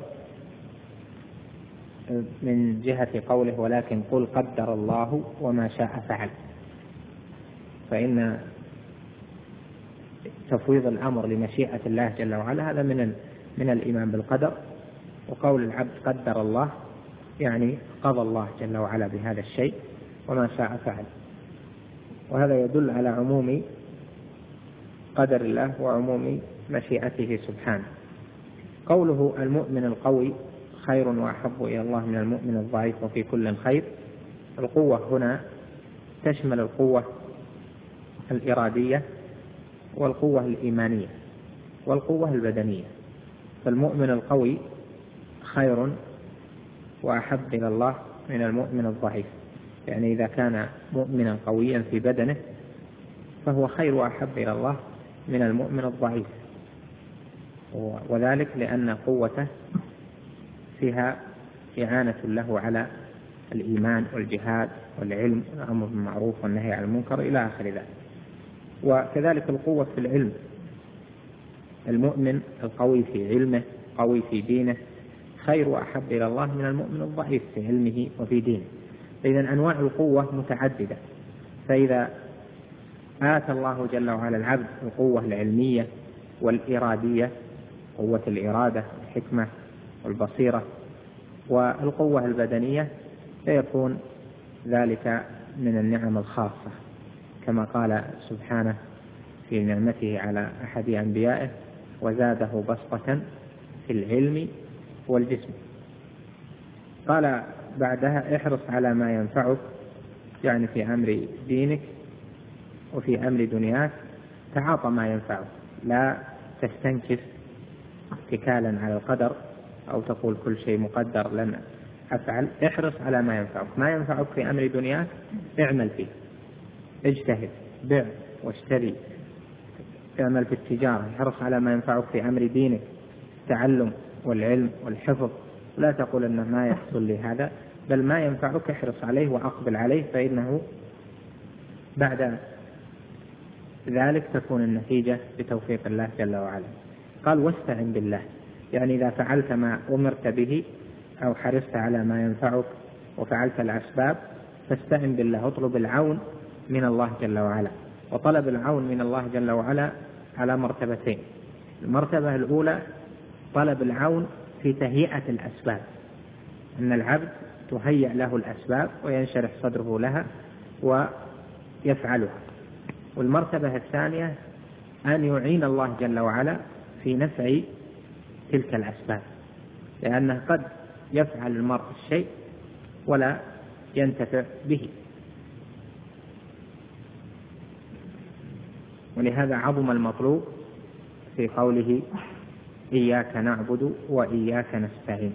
من جهة قوله ولكن قل قدر الله وما شاء فعل، فإن تفويض الأمر لمشيئة الله جل وعلا هذا من من الإيمان بالقدر. وقول العبد قدر الله يعني قضى الله جل وعلا بهذا الشيء وما شاء فعل، وهذا يدل على عموم قدر الله وعموم مشيئته سبحانه. قوله المؤمن القوي خير وأحب إلى الله من المؤمن الضعيف وفي كل خير، القوة هنا تشمل القوة الإرادية والقوة الإيمانية والقوة البدنية. فالمؤمن القوي خير وأحب إلى الله من المؤمن الضعيف، يعني إذا كان مؤمنا قويا في بدنه فهو خير وأحب إلى الله من المؤمن الضعيف، وذلك لأن قوته فيها إعانة له على الإيمان والجهاد والعلم والأمر بالمعروف والنهي عن المنكر إلى آخر ذلك. وكذلك القوة في العلم، المؤمن القوي في علمه قوي في دينه خير وأحب إلى الله من المؤمن الضعيف في علمه وفي دينه. إذن أنواع القوة متعددة، فإذا آتى الله جل وعلا العبد القوة العلمية والإرادية، قوة الإرادة والحكمة والبصيرة والقوة البدنية، فيكون ذلك من النعم الخاصة كما قال سبحانه في نعمته على أحد أنبيائه وزاده بسطة في العلم والجسم. قال بعدها احرص على ما ينفعك، يعني في أمر دينك وفي أمر دنياك تعاطى ما ينفعك، لا تستنكف اتكالا على القدر أو تقول كل شيء مقدر لن أفعل. احرص على ما ينفعك، ما ينفعك في أمر دنياك اعمل فيه، اجتهد، بع واشتري، اعمل في التجارة. احرص على ما ينفعك في أمر دينك، التعلم والعلم والحفظ، لا تقول أنه ما يحصل لي هذا، بل ما ينفعك احرص عليه وأقبل عليه، فإنه بعد ذلك تكون النتيجة بتوفيق الله جل وعلا. قال واستعن بالله، يعني إذا فعلت ما أمرت به أو حرصت على ما ينفعك وفعلت الأسباب فاستعن بالله، اطلب العون من الله جل وعلا. وطلب العون من الله جل وعلا على مرتبتين. المرتبة الأولى طلب العون في تهيئة الأسباب، أن العبد تهيأ له الأسباب وينشرح صدره لها ويفعلها. والمرتبة الثانية أن يعين الله جل وعلا في نفع تلك الأسباب، لأنه قد يفعل المرء الشيء ولا ينتفع به، ولهذا عظم المطلوب في قوله إياك نعبد وإياك نستعين.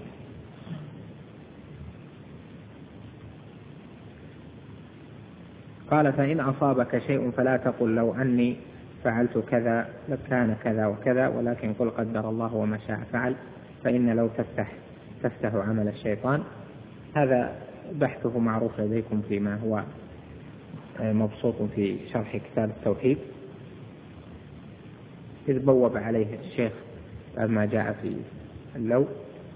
قال فإن أصابك شيء فلا تقل لو أني فعلت كذا لكان كذا وكذا، ولكن قل قدر الله وما شاء فعل، فإن لو تفتح تفتح عمل الشيطان. هذا بحثه معروف لديكم فيما هو مبسوط في شرح كتاب التوحيد، إذ بوب عليه الشيخ ما جاء في اللو.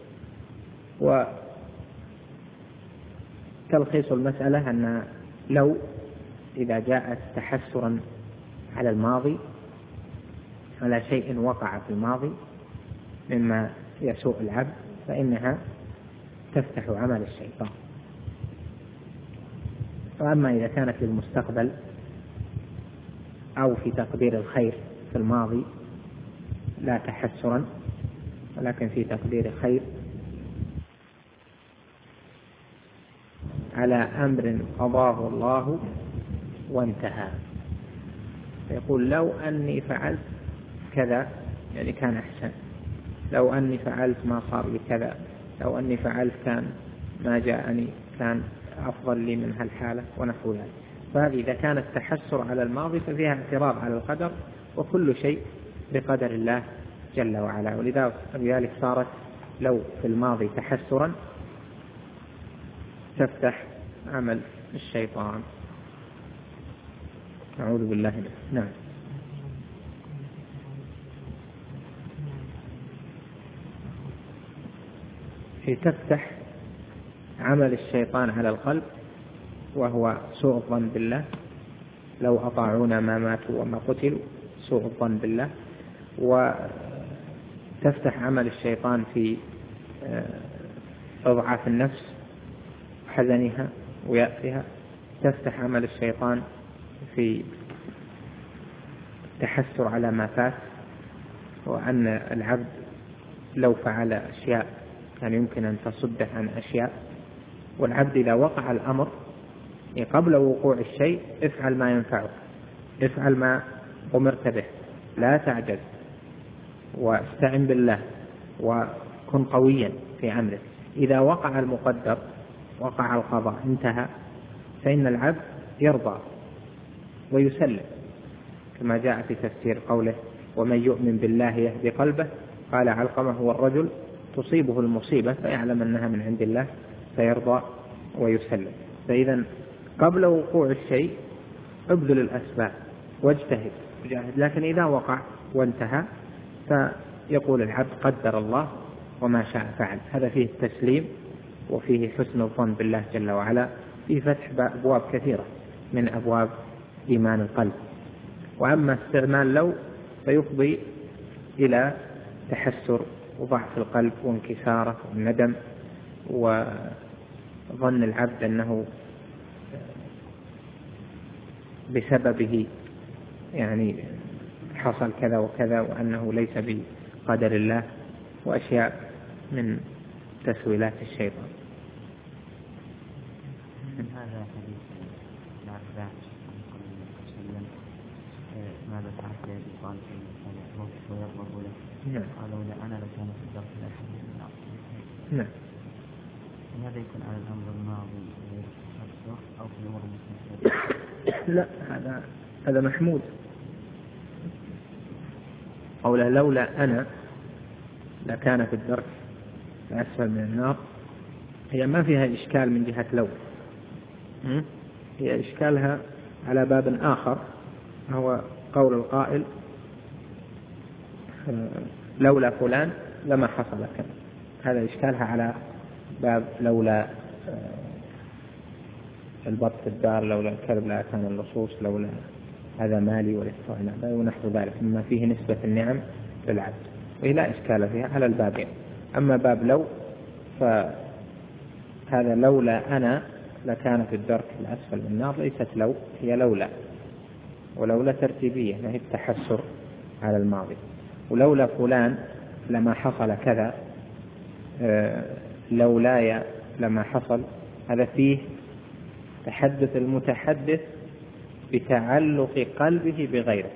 وتلخيص المسألة أن لو إذا جاءت تحسرا على الماضي على شيء وقع في الماضي مما يسوء العبد فإنها تفتح عمل الشيطان. وأما إذا كانت للمستقبل أو في تقدير الخير في الماضي لا تحسرا ولكن في تقدير خير على أمر قضاه الله وانتهى، يقول لو أني فعلت كذا يعني كان أحسن، لو أني فعلت ما صار لي كذا، لو أني فعلت كان ما جاءني كان أفضل لي من هالحالة ونحو ذلك. فهذه إذا كان التحسر على الماضي ففيها اعتراض على القدر، وكل شيء بقدر الله جل وعلا. ولذلك صارت لو في الماضي تحسرا تفتح عمل الشيطان، أعوذ بالله منه. نعم. في تفتح عمل الشيطان على القلب، وهو سوء الظن بالله، لو أطاعونا ما ماتوا وما قتلوا، سوء الظن بالله. وتفتح عمل الشيطان في إضعاف النفس وحزنها ويأسها. تفتح عمل الشيطان في التحسر على ما فات، وأن العبد لو فعل أشياء كان يمكن أن تصده عن أشياء. والعبد إذا وقع الأمر قبل وقوع الشيء افعل ما ينفعك، افعل ما أمرت به، لا تعجز، واستعن بالله، وكن قويا في عمله. إذا وقع المقدر، وقع القضاء، انتهى، فإن العبد يرضى ويسلم، كما جاء في تفسير قوله ومن يؤمن بالله يهدي قلبه. قال علقمة هو الرجل تصيبه المصيبة فيعلم أنها من عند الله فيرضى ويسلم. فإذا قبل وقوع الشيء ابذل الأسباب واجتهد وجاهد، لكن إذا وقع وانتهى فيقول العبد قدر الله وما شاء فعل. هذا فيه التسليم وفيه حسن الظن بالله جل وعلا، فيه فتح أبواب كثيرة من أبواب إيمان القلب. وأما استعمال لو فيفضي إلى تحسر وضعف القلب وانكساره والندم، وظن العبد أنه بسببه يعني حصل كذا وكذا، وأنه ليس بقدر الله، وأشياء من تسويلات الشيطان. هذا حديث العباس صلى الله عليه وسلم ماذا فعلت يا أبي طالب ويغضب له؟ نعم. قالوا لا أنا لكان في الدرس الأحد من الأرض. نعم. هذا يكون على الأمر الماضي أو في الأمر المستقبل؟ لا، هذا هذا محمود. قوله لولا أنا لكان في الدرك الأسفل من النار، هي ما فيها إشكال من جهة لو، هي إشكالها على باب آخر، هو قول القائل لولا فلان لما حصل كذا. هذا إشكالها على باب لولا البط في الدار، لولا الكلب لا كان اللصوص، لولا هذا مالي والاستغناء ونحو ذلك مما فيه نسبة النعم للعبد، وهي لا إشكال فيها على البابين. أما باب لو فهذا لولا أنا لكان في الدرك الأسفل من النار، ليست لو، هي لولا، ولولا ترتيبية ما هي التحسر على الماضي. ولولا فلان لما حصل كذا، لولاي لما حصل، هذا فيه تحدث المتحدث بتعلق قلبه بغيره.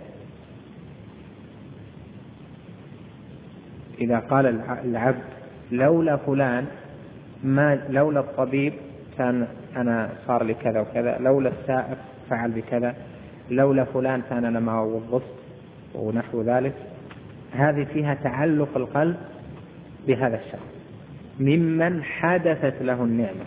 إذا قال العبد لولا فلان، ما لولا الطبيب كان أنا صار لي كذا وكذا، لولا السائق فعل بكذا، لولا فلان كان أنا ما وظفت ونحو ذلك. هذه فيها تعلق القلب بهذا الشخص ممن حدثت له النعمة.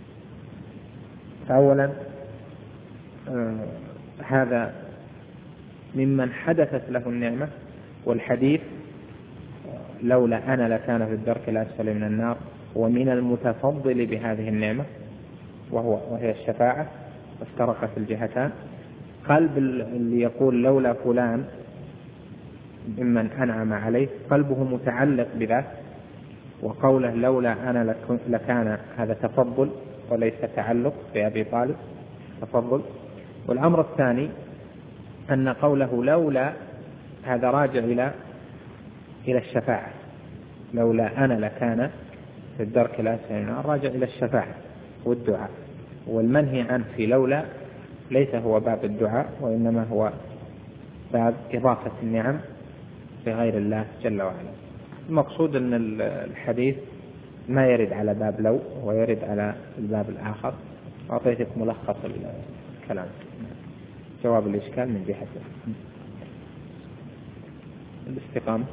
أولا آه هذا ممن حدثت له النعمة، والحديث لولا أنا لكان في الدرك الأسفل من النار، ومن المتفضل بهذه النعمة وهو وهي الشفاعة، وافترق في الجهتان. قلب اللي يقول لولا فلان ممن أنعم عليه قلبه متعلق بذات، وقوله لولا أنا لكان هذا تفضل وليس تعلق بأبي طالب، تفضل. والأمر الثاني أن قوله لولا هذا راجع إلى إلى الشفاعة، لولا أنا لكان في الدرك الأسفل من النار، راجع إلى الشفاعة والدعاء. والمنهي عنه في لولا ليس هو باب الدعاء، وإنما هو باب إضافة النعم بغير الله جل وعلا. المقصود أن الحديث ما يرد على باب لو ويرد على الباب الآخر. أعطيتك ملخص الكلام، جواب الإشكال من جهة الاستقامة.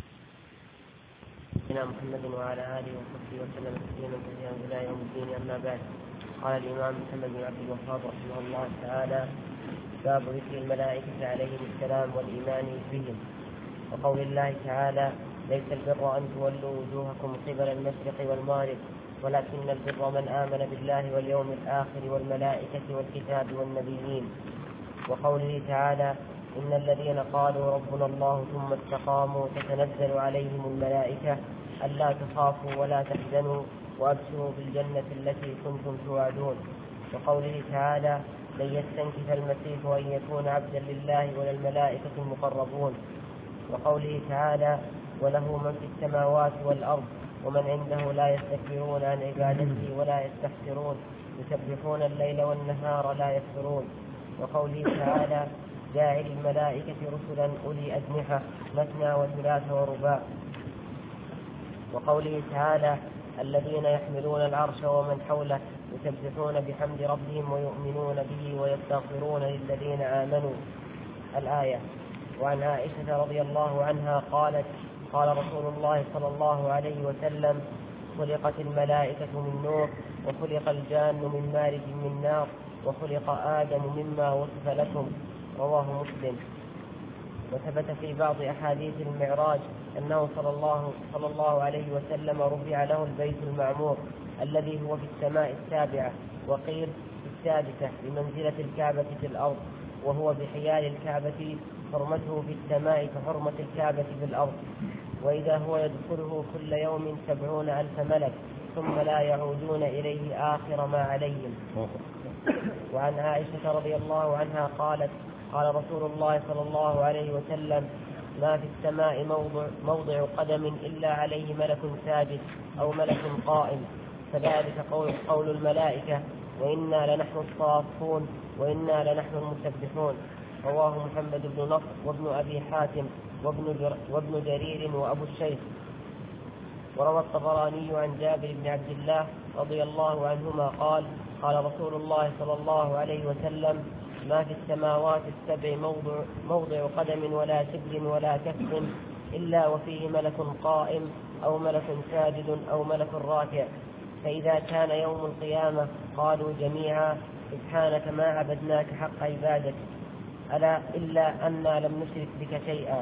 سيدنا محمد وعلى آله وصحبه وسلم تسليما كثيرا إلى يوم الدين. أما بعد، قال الإمام محمد بن عبد الوهاب رحمه الله تعالى: باب ذكر الملائكة عليهم السلام والإيمان بهم. وقول الله تعالى: ليس البر أن تولوا وجوهكم قبل المشرق والمغرب ولكن البر من آمن بالله واليوم الآخر والملائكة والكتاب والنبيين. وقوله تعالى: إن الذين قالوا ربنا الله ثم استقاموا تتنزل عليهم الملائكة ألا تخافوا ولا تحزنوا وأبشروا بالجنة التي كنتم توعدون. وقوله تعالى: لن يستنكف المسيح أن يكون عبدا لله ولا الملائكة المقربون. وقوله تعالى: وله من في السماوات والأرض ومن عنده لا يستكبرون عن عبادته ولا يستحسرون يسبحون الليل والنهار لا يفترون. وقوله تعالى: جاعل الملائكة رسلا أولي أجنحة مثنى وثلاث ورباع. وقوله تعالى: الذين يحملون العرش ومن حوله يسبحون بحمد ربهم ويؤمنون به ويستغفرون للذين آمنوا. الآية. وعن عائشة رضي الله عنها قالت: قال رسول الله صلى الله عليه وسلم: خلقت الملائكة من نور وخلق الجان من مارج من نار وخلق آدم مما وصف لكم. رواه مسلم. وثبت في بعض أحاديث المعراج أنه صلى الله, صلى الله عليه وسلم رفع له البيت المعمور الذي هو في السماء السابعة، وقيل في السادسة بمنزلة الكعبة في الأرض، وهو بحيال الكعبة، حرمته في السماء كحرمة الكعبة في الأرض. وإذا هو يدخله كل يوم سبعون ألف ملك ثم لا يعودون إليه آخر ما عليهم. وعن عائشة رضي الله عنها قالت: قال رسول الله صلى الله عليه وسلم: ما في السماء موضع, موضع قدم إلا عليه ملك ساجد أو ملك قائم، فذلك قول, قول الملائكة: وإنا لنحن الصافون وإنا لنحن المسبحون. رواه محمد بن نصر وابن أبي حاتم وابن, جر وابن جرير وأبو الشيخ. وروى الطبراني عن جابر بن عبد الله رضي الله عنهما قال: قال رسول الله صلى الله عليه وسلم: ما في السماوات السبع موضع, موضع قدم ولا شبر ولا كف إلا وفيه ملك قائم أو ملك ساجد أو ملك راكع. فإذا كان يوم القيامة قالوا جميعا: سبحانك ما عبدناك حق عبادك، ألا إلا أننا لم نشرك بك شيئا.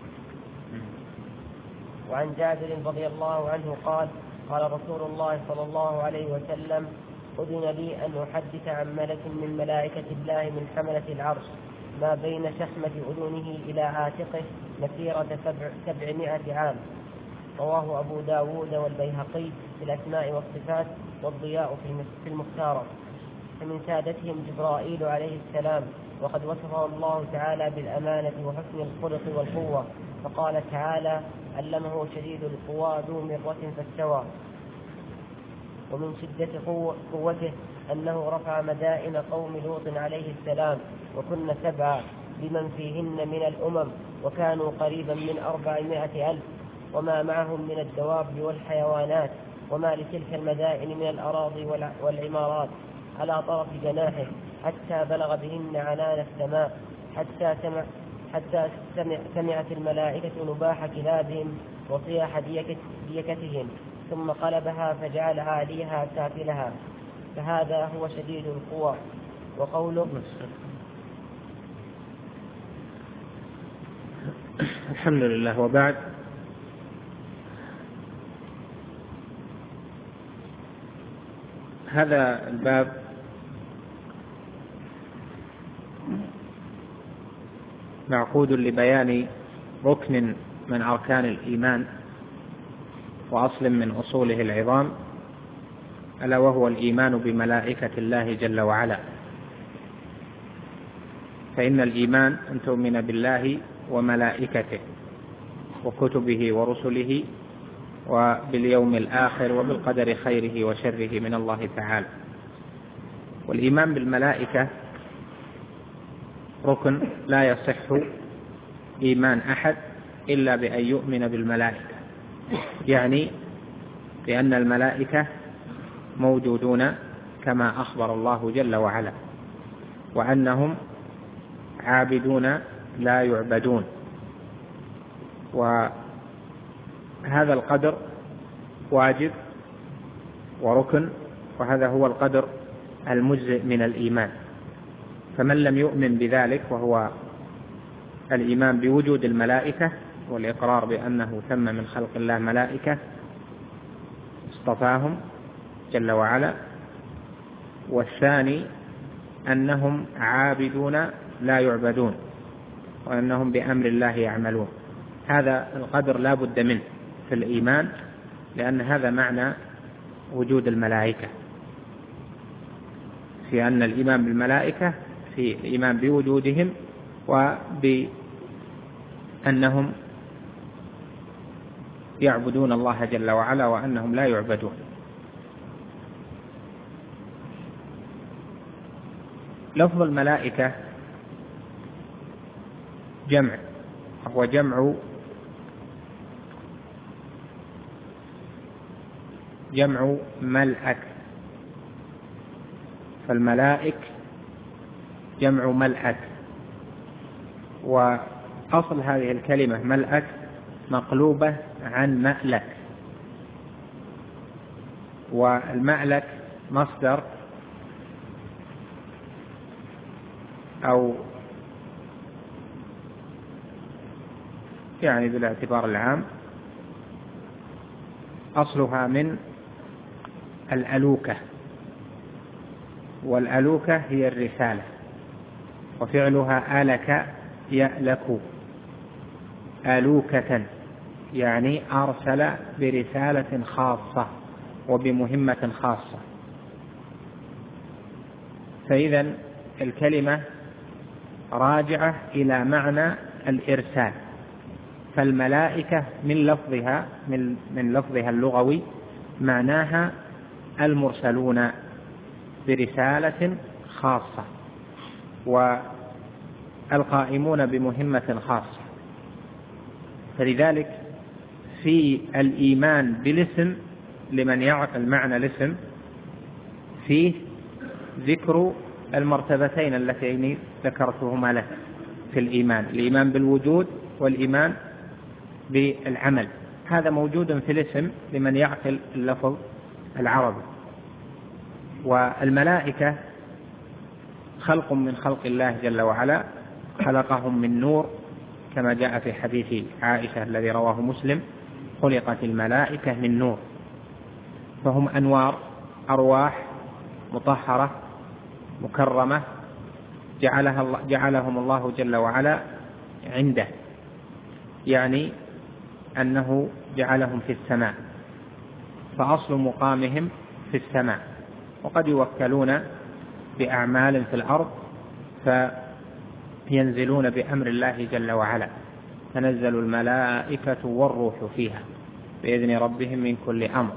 وعن جابر رضي الله عنه قال: قال رسول الله صلى الله عليه وسلم: أذن لي أن أحدث عن ملك من ملائكة الله من حملة العرش ما بين شحمة أذنه إلى عاتقه مسيرة سبع سبعمائة عام. رواه أبو داود والبيهقي في الأسماء والصفات والضياء في المختارة. فمن سادتهم جبرائيل عليه السلام، وقد وصفه الله تعالى بالأمانة وحسن الخلق والقوة، فقال تعالى: علمه شديد القوى ذو مرة فاستوى. ومن شدة قوته أنه رفع مدائن قوم لوط عليه السلام، وكن سبعة بمن فيهن من الأمم، وكانوا قريبا من أربعمائة ألف، وما معهم من الدواب والحيوانات، وما لتلك المدائن من الأراضي والعمارات على طرف جناحه، حتى بلغ بهن عنان السماء، حتى سمع حتى سمع سمعت الملائكة نباح كلابهم وصياح ديكتهم، ثم قلبها فجعل عاليها سافلها، فهذا هو شديد القوى. وقوله: الحمد لله. وبعد، هذا الباب معقود لبيان ركن من أركان الإيمان وأصل من أصوله العظام، ألا وهو الإيمان بملائكة الله جل وعلا. فإن الإيمان أن تؤمن بالله وملائكته وكتبه ورسله وباليوم الآخر وبالقدر خيره وشره من الله تعالى. والإيمان بالملائكة ركن لا يصح إيمان أحد إلا بأن يؤمن بالملائكة، يعني بأن الملائكة موجودون كما أخبر الله جل وعلا، وأنهم عابدون لا يعبدون. وهذا القدر واجب وركن، وهذا هو القدر المجزئ من الإيمان. فمن لم يؤمن بذلك، وهو الإيمان بوجود الملائكة والإقرار بأنه تم من خلق الله ملائكة اصطفاهم جل وعلا، والثاني أنهم عابدون لا يعبدون، وأنهم بأمر الله يعملون، هذا القدر لا بد منه في الإيمان، لأن هذا معنى وجود الملائكة، في أن الإيمان بالملائكة في الإيمان بوجودهم وبأنهم يعبدون الله جل وعلا وأنهم لا يعبدون. لفظ الملائكة جمع، هو جمع جمع ملأك، فالملائك جمع ملأك، وأصل هذه الكلمة ملأك مقلوبة عن مألك، والمألك مصدر أو يعني بالاعتبار العام أصلها من الألوكة، والألوكة هي الرسالة، وفعلها آلك يألك، ألوكة يعني أرسل برسالة خاصة وبمهمة خاصة. فإذا الكلمة راجعة إلى معنى الإرسال، فالملائكة من لفظها من, من لفظها اللغوي معناها المرسلون برسالة خاصة والقائمون بمهمة خاصة. فلذلك في الإيمان بالاسم لمن يعقل معنى الاسم فيه ذكر المرتبتين اللتين ذكرتهما لك في الإيمان، الإيمان بالوجود والإيمان بالعمل، هذا موجود في الاسم لمن يعقل اللفظ العربي. والملائكة خلق من خلق الله جل وعلا، خلقهم من نور كما جاء في حديث عائشة الذي رواه مسلم: خلقت الملائكة من نور، فهم أنوار، أرواح مطهرة مكرمة جعلها الله جعلهم الله جل وعلا عنده، يعني أنه جعلهم في السماء، فأصل مقامهم في السماء، وقد يوكلون بأعمال في الأرض فينزلون بأمر الله جل وعلا، تنزل الملائكة والروح فيها بإذن ربهم من كل أمر،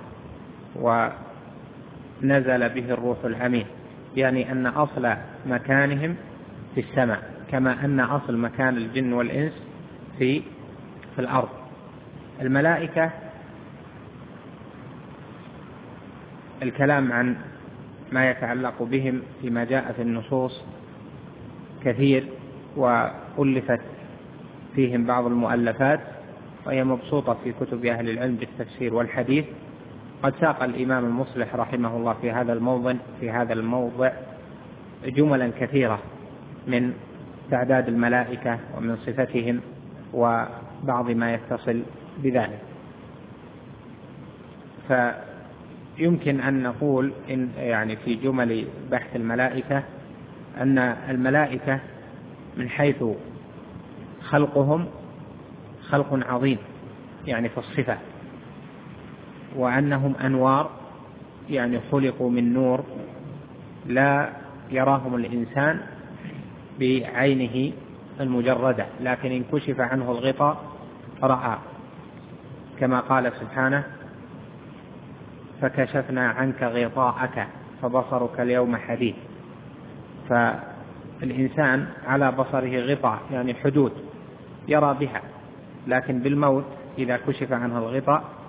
ونزل به الروح الأمين، يعني أن أصل مكانهم في السماء، كما أن أصل مكان الجن والإنس في في الأرض. الملائكة الكلام عن ما يتعلق بهم فيما جاء في النصوص كثير، وألفت فيهم بعض المؤلفات، وهي مبسوطة في كتب أهل العلم بالتفسير والحديث. قد ساق الإمام المصلح رحمه الله في هذا الموضع في هذا الموضع جملا كثيرة من تعداد الملائكة ومن صفتهم وبعض ما يتصل بذلك. فيمكن أن نقول إن يعني في جمل بحث الملائكة أن الملائكة من حيث خلقهم خلق عظيم يعني في الصفة، وأنهم أنوار يعني خلقوا من نور لا يراهم الإنسان بعينه المجردة، لكن إن كشف عنه الغطاء رأى، كما قال سبحانه: فكشفنا عنك غطاءك فبصرك اليوم حديد. فالإنسان على بصره غطاء يعني حدود يرى بها، لكن بالموت إذا كشف عنه الغطاء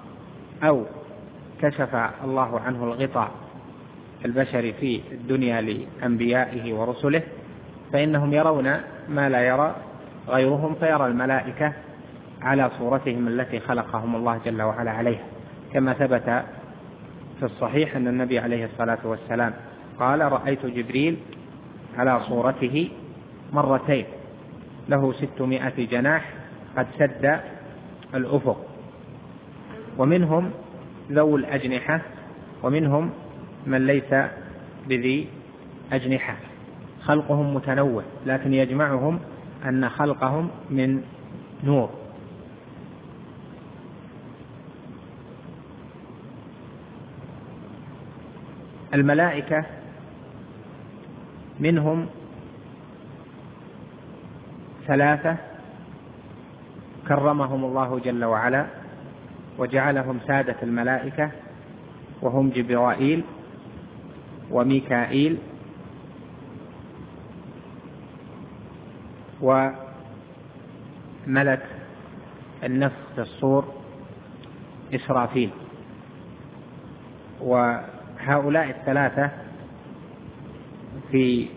أو كشف الله عنه الغطاء البشري في الدنيا لأنبيائه ورسله فإنهم يرون ما لا يرى غيرهم، فيرى الملائكة على صورتهم التي خلقهم الله جل وعلا عليها، كما ثبت في الصحيح أن النبي عليه الصلاة والسلام قال: رأيت جبريل على صورته مرتين له ستمائة جناح قد سد الأفق. ومنهم ذو الأجنحة ومنهم من ليس بذي أجنحة، خلقهم متنوع، لكن يجمعهم أن خلقهم من نور. الملائكة منهم ثلاثة كرمهم الله جل وعلا وجعلهم سادة الملائكة، وهم جبرائيل وميكائيل وملك النفخ في الصور إسرافيل. وهؤلاء الثلاثة في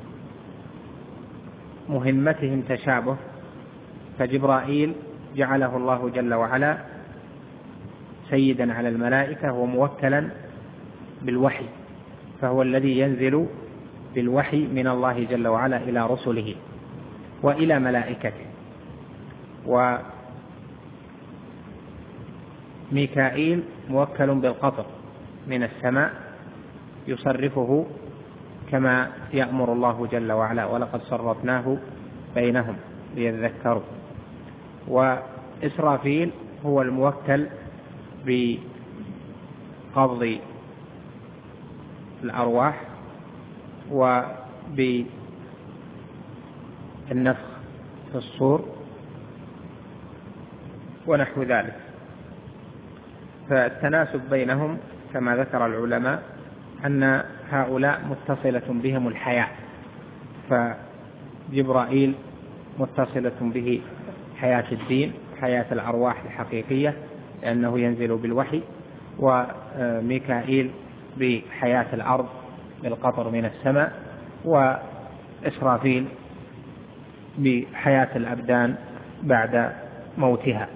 مهمتهم تشابه، فجبرائيل جعله الله جل وعلا سيدا على الملائكة وموكلا بالوحي، فهو الذي ينزل بالوحي من الله جل وعلا إلى رسله وإلى ملائكته. وميكائيل موكل بالقطر من السماء يصرفه كما يأمر الله جل وعلا: ولقد صرفناه بينهم ليذكروا. وإسرافيل هو الموكل بقبض الأرواح وبالنفخ في الصور ونحو ذلك. فالتناسب بينهم كما ذكر العلماء أن هؤلاء متصلة بهم الحياة، فجبرائيل متصلة به حياة الدين، حياة الأرواح الحقيقية لأنه ينزل بالوحي، وميكائيل بحياة الأرض بالقطر من السماء، وإسرافيل بحياة الأبدان بعد موتها.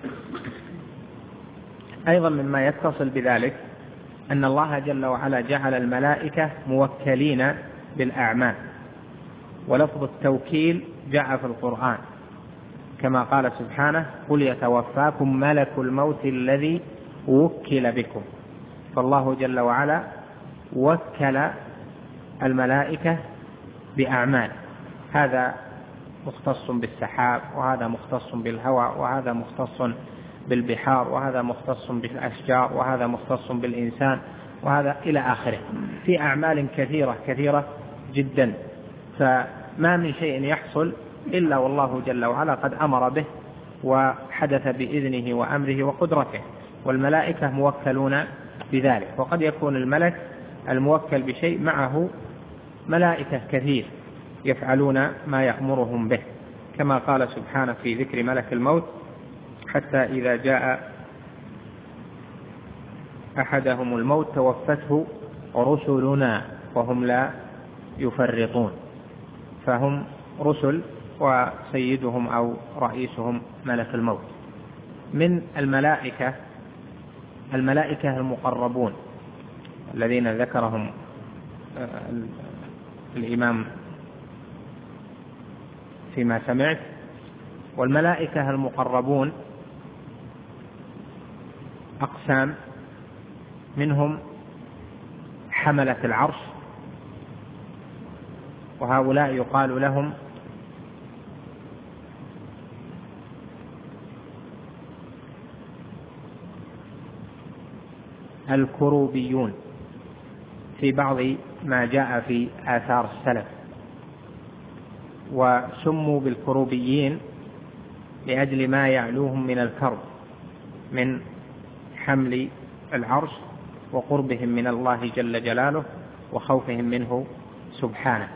أيضا مما يتصل بذلك أن الله جل وعلا جعل الملائكة موكلين بالأعمال، ولفظ التوكيل جاء في القرآن كما قال سبحانه: قل يتوفاكم ملك الموت الذي وكل بكم. فالله جل وعلا وكل الملائكة بأعمال، هذا مختص بالسحاب، وهذا مختص بالهواء، وهذا مختص بالبحار، وهذا مختص بالأشجار، وهذا مختص بالإنسان، وهذا إلى آخره، في أعمال كثيرة كثيرة جدا. فما من شيء يحصل إلا والله جل وعلا قد أمر به وحدث بإذنه وأمره وقدرته، والملائكة موكلون بذلك. وقد يكون الملك الموكل بشيء معه ملائكة كثير يفعلون ما يأمرهم به، كما قال سبحانه في ذكر ملك الموت: حتى إذا جاء أحدهم الموت توفته رسلنا وهم لا يفرطون. فهم رسل وسيدهم أو رئيسهم ملك الموت. من الملائكة الملائكة المقربون الذين ذكرهم الإمام فيما سمعت. والملائكة المقربون أقسام، منهم حملة العرش، وهؤلاء يقال لهم الكروبيون في بعض ما جاء في آثار السلف، وسموا بالكروبيين لأجل ما يعلوهم من الكرب من حمل العرش وقربهم من الله جل جلاله وخوفهم منه سبحانه،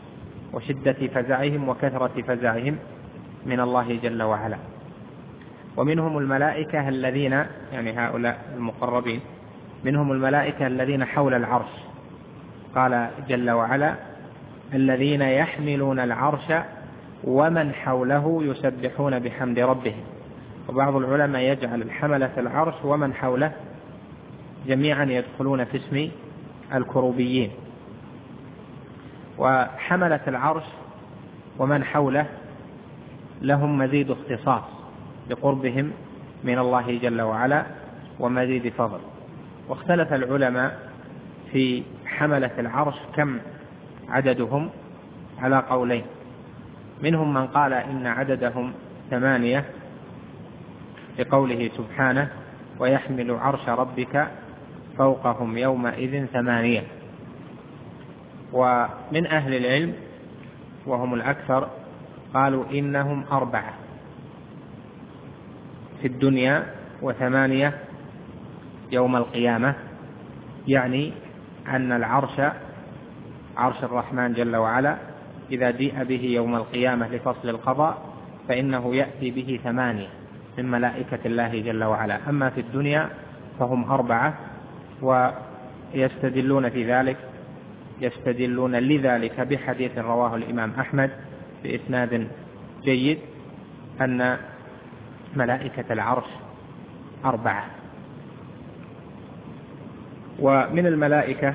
وشدة فزعهم وكثرة فزعهم من الله جل وعلا. ومنهم الملائكة الذين يعني هؤلاء المقربين منهم الملائكة الذين حول العرش، قال جل وعلا الذين يحملون العرش ومن حوله يسبحون بحمد ربهم. وبعض العلماء يجعل الحملة العرش ومن حوله جميعا يدخلون في اسم الكروبيين. وحملة العرش ومن حوله لهم مزيد اختصاص بقربهم من الله جل وعلا ومزيد فضل. واختلف العلماء في حملة العرش كم عددهم على قولين، منهم من قال إن عددهم ثمانية لقوله سبحانه ويحمل عرش ربك فوقهم يومئذ ثمانية. ومن أهل العلم وهم الأكثر قالوا إنهم أربعة في الدنيا وثمانية يوم القيامة، يعني أن العرش عرش الرحمن جل وعلا إذا جيء به يوم القيامة لفصل القضاء فإنه يأتي به ثمانية من ملائكة الله جل وعلا. أما في الدنيا فهم أربعة، ويستدلون في ذلك يستدلون لذلك بحديث رواه الإمام أحمد بإسناد جيد أن ملائكة العرش أربعة. ومن الملائكة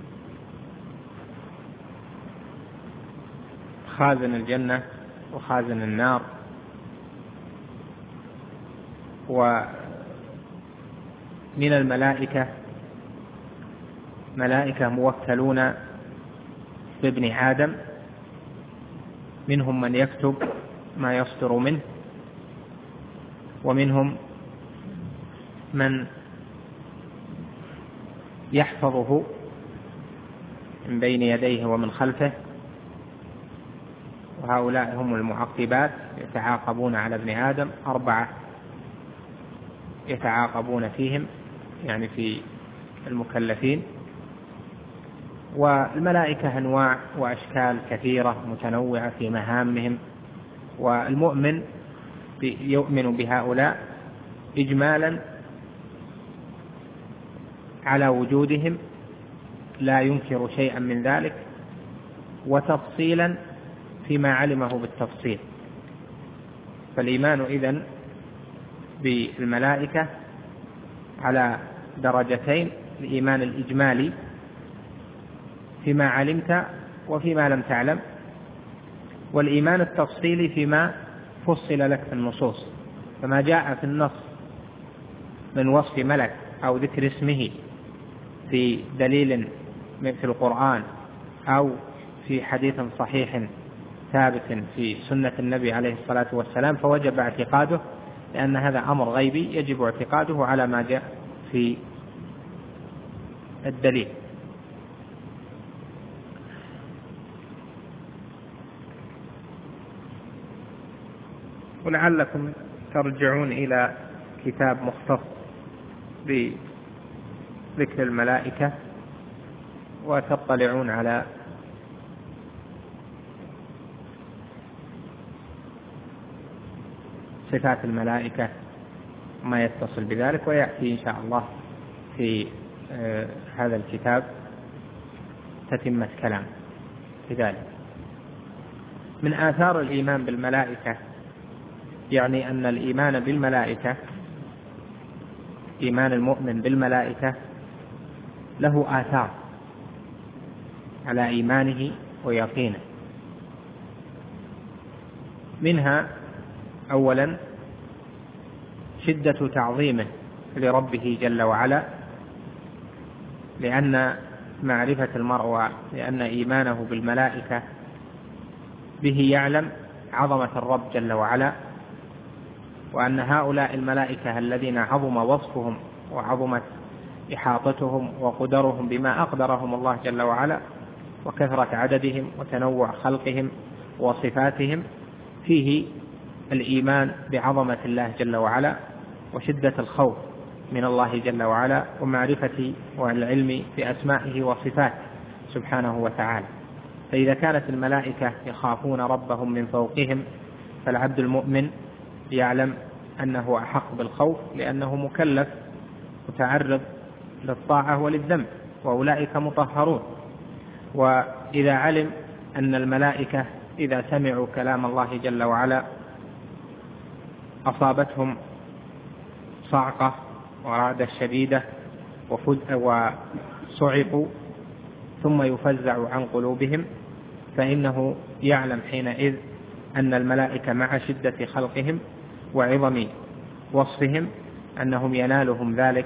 خازن الجنة وخازن النار، ومن الملائكة ملائكة موكلون بابن آدم، منهم من يكتب ما يصدر منه، ومنهم من يحفظه من بين يديه ومن خلفه، وهؤلاء هم المعقبات يتعاقبون على ابن آدم، أربعة يتعاقبون فيهم يعني في المكلفين. والملائكة أنواع وأشكال كثيرة متنوعة في مهامهم، والمؤمن يؤمن بهؤلاء إجمالا على وجودهم لا ينكر شيئا من ذلك، وتفصيلا فيما علمه بالتفصيل. فالإيمان إذن بالملائكة على درجتين: الإيمان الإجمالي فيما علمت وفيما لم تعلم، والإيمان التفصيلي فيما فصل لك في النصوص. فما جاء في النص من وصف ملك أو ذكر اسمه في دليل في القرآن أو في حديث صحيح ثابت في سنة النبي عليه الصلاة والسلام فوجب اعتقاده، لأن هذا أمر غيبي يجب اعتقاده على ما جاء في الدليل. ولعلكم ترجعون إلى كتاب مختص بذكر الملائكة وتطلعون على صفات الملائكة ما يتصل بذلك، ويأتي إن شاء الله في آه هذا الكتاب تتمة كلام في ذلك. من آثار الإيمان بالملائكة يعني أن الإيمان بالملائكة، إيمان المؤمن بالملائكة له آثار على إيمانه ويقينه. منها أولا شدة تعظيمه لربه جل وعلا، لأن معرفة المرء لأن إيمانه بالملائكة به يعلم عظمة الرب جل وعلا، وأن هؤلاء الملائكة الذين عظم وصفهم وعظمت إحاطتهم وقدرهم بما أقدرهم الله جل وعلا وكثرة عددهم وتنوع خلقهم وصفاتهم، فيه الإيمان بعظمة الله جل وعلا وشدة الخوف من الله جل وعلا ومعرفة والعلم بأسمائه وصفاته سبحانه وتعالى. فإذا كانت الملائكة يخافون ربهم من فوقهم، فالعبد المؤمن يعلم أنه أحق بالخوف لأنه مكلف متعرض للطاعة وللذنب، وأولئك مطهرون. وإذا علم أن الملائكة إذا سمعوا كلام الله جل وعلا أصابتهم صعقة ورعدة شديدة وصعقوا ثم يفزع عن قلوبهم، فإنه يعلم حينئذ أن الملائكة مع شدة خلقهم وعظم وصفهم أنهم ينالهم ذلك،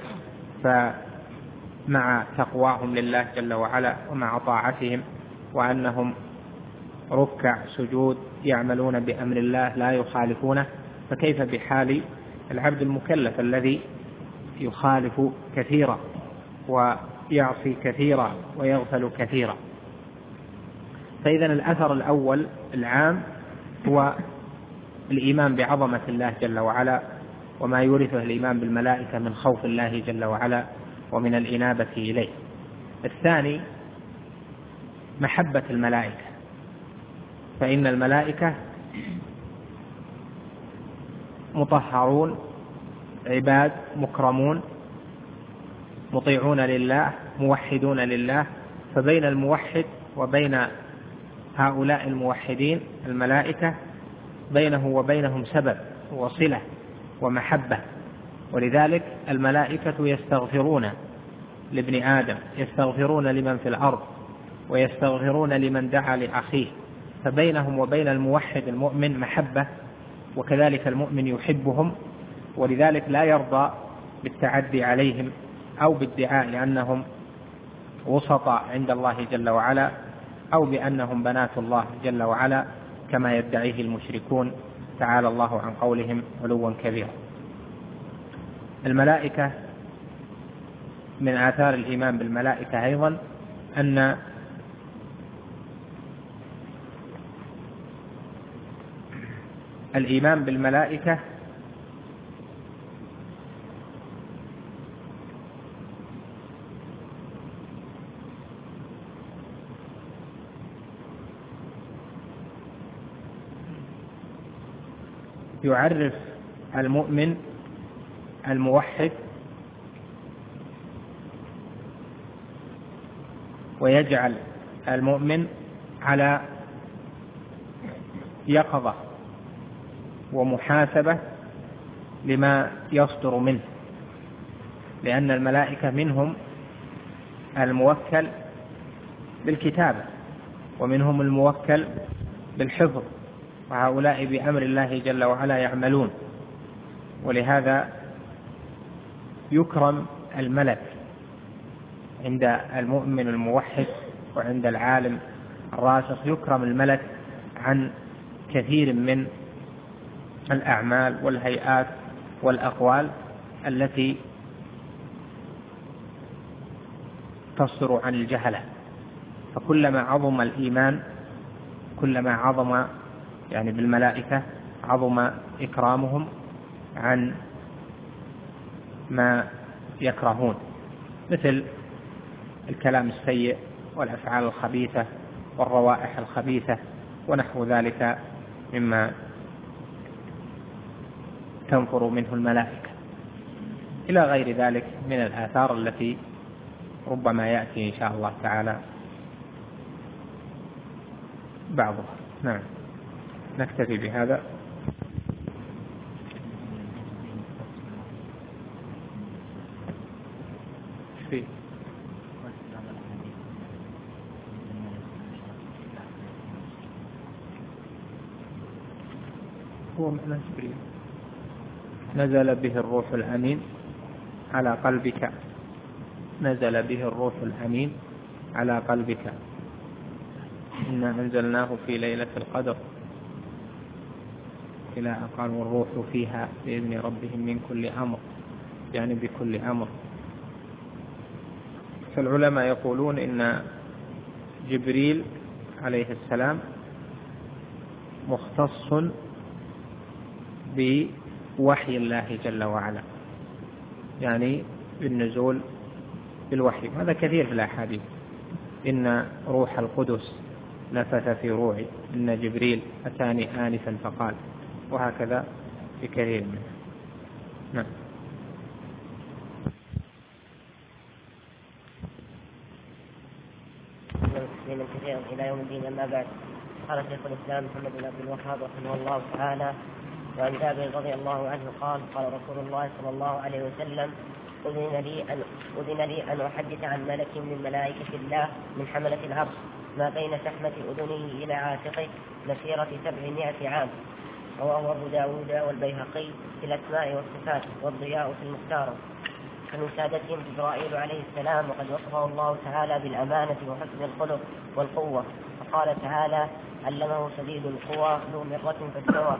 فمع تقواهم لله جل وعلا ومع طاعتهم وأنهم ركع سجود يعملون بأمر الله لا يخالفونه، فكيف بحال العبد المكلف الذي يخالف كثيرا ويعصي كثيرا ويغفل كثيرا؟ فإذا الأثر الأول العام هو الإيمان بعظمة الله جل وعلا وما يورثه الإيمان بالملائكة من خوف الله جل وعلا ومن الإنابة إليه. الثاني محبة الملائكة، فإن الملائكة مطهرون عباد مكرمون مطيعون لله موحدون لله، فبين الموحد وبين هؤلاء الموحدين الملائكة بينه وبينهم سبب وصلة ومحبة، ولذلك الملائكة يستغفرون لابن آدم، يستغفرون لمن في الأرض، ويستغفرون لمن دعا لأخيه، فبينهم وبين الموحد المؤمن محبة، وكذلك المؤمن يحبهم، ولذلك لا يرضى بالتعدي عليهم أو بالدعاء لأنهم وسطاء عند الله جل وعلا أو بأنهم بنات الله جل وعلا كما يدعيه المشركون تعالى الله عن قولهم علوا كبيرا. الملائكة من آثار الإيمان بالملائكة أيضا أن الإيمان بالملائكة يعرف المؤمن الموحد ويجعل المؤمن على يقظة ومحاسبة لما يصدر منه، لأن الملائكة منهم الموكل بالكتابة ومنهم الموكل بالحفظ، وهؤلاء بأمر الله جل وعلا يعملون، ولهذا يكرم الملك عند المؤمن الموحد وعند العالم الراسخ، يكرم الملك عن كثير من الأعمال والهيئات والأقوال التي تصدر عن الجهلة، فكلما عظم الإيمان كلما عظم يعني بالملائكة عظم إكرامهم عن ما يكرهون، مثل الكلام السيء والأفعال الخبيثة والروائح الخبيثة ونحو ذلك مما تنفر منه الملائكة، إلى غير ذلك من الآثار التي ربما يأتي إن شاء الله تعالى بعضها. نعم، نكتفي بهذا. في هو معنى جبريل نزل به الروح الأمين على قلبك، نزل به الروح الأمين على قلبك إنا أنزلناه في ليلة القدر إلى قال والروح فيها بإذن ربهم من كل أمر، يعني بكل أمر. فالعلماء يقولون إن جبريل عليه السلام مختص بوحي الله جل وعلا، يعني بالنزول بالوحي، وهذا كثير في الأحاديث، إن روح القدس نفث في روعي، إن جبريل أتاني آنفا فقال، وهكذا في كثير منه. نعم. من كثير إلى يوم الدين. أما بعد، قال شيخ الإسلام محمد بن عبد الوهاب رحمه الله تعالى: وعن جابر رضي الله عنه قال: قال رسول الله صلى الله عليه وسلم: أذن لي أن أذن لي أن أحدث عن ملك من ملائكة الله من حملة العرش ما بين شحمة أذنه إلى عاتقه مسيرة سبعمائة عام. رواه أبو داود والبيهقي في الأسماء والصفات، والضياء في المختار. فمن سادتهم جبرائيل عليه السلام، وقد وصفه الله تعالى بالأمانة وحسن الخلق والقوة، فقال تعالى: علمه شديد القوى ذو مرة فاستوى.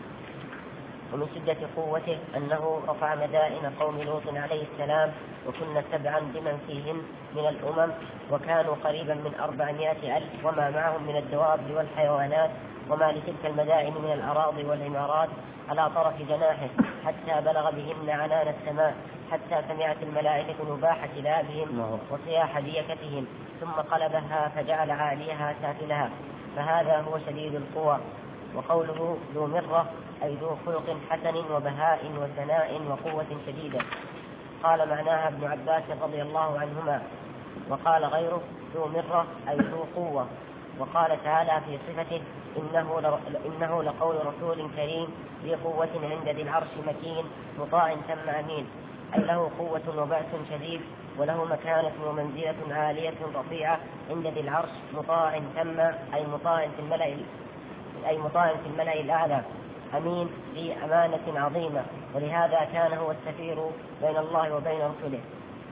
ومن شدة قوته أنه رفع مدائن قوم لوط عليه السلام، وكنا سبعا بمن فيهن من الأمم، وكانوا قريبا من أربعمائة ألف وما معهم من الدواب والحيوانات، وما لتلك المدائن من الأراضي والعمارات على طرف جناحه، حتى بلغ بهن عنان السماء، حتى سمعت الملائكة نباح كلابهم وصياح ديكتهم، ثم قلبها فجعل عاليها سافلها، فهذا هو شديد القوى. وقوله ذو مرة أي ذو خلق حسن وبهاء وثناء وقوة شديدة. قال معناها ابن عباس رضي الله عنهما. وقال غيره ذو مرة أي ذو قوة. وقال تعالى في صفته: إنه, إنه لقول رسول كريم ذي قوة عند ذي العرش مكين مطاع ثم أمين، أي له قوة وبأس شديد، وله مكانة ومنزلة عالية رفيعة عند ذي العرش مطاع ثم أي مطاع في الملأ أي مطاع في الملأ الأعلى، أمين ذي أمانة عظيمة، ولهذا كان هو السفير بين الله وبين رسله.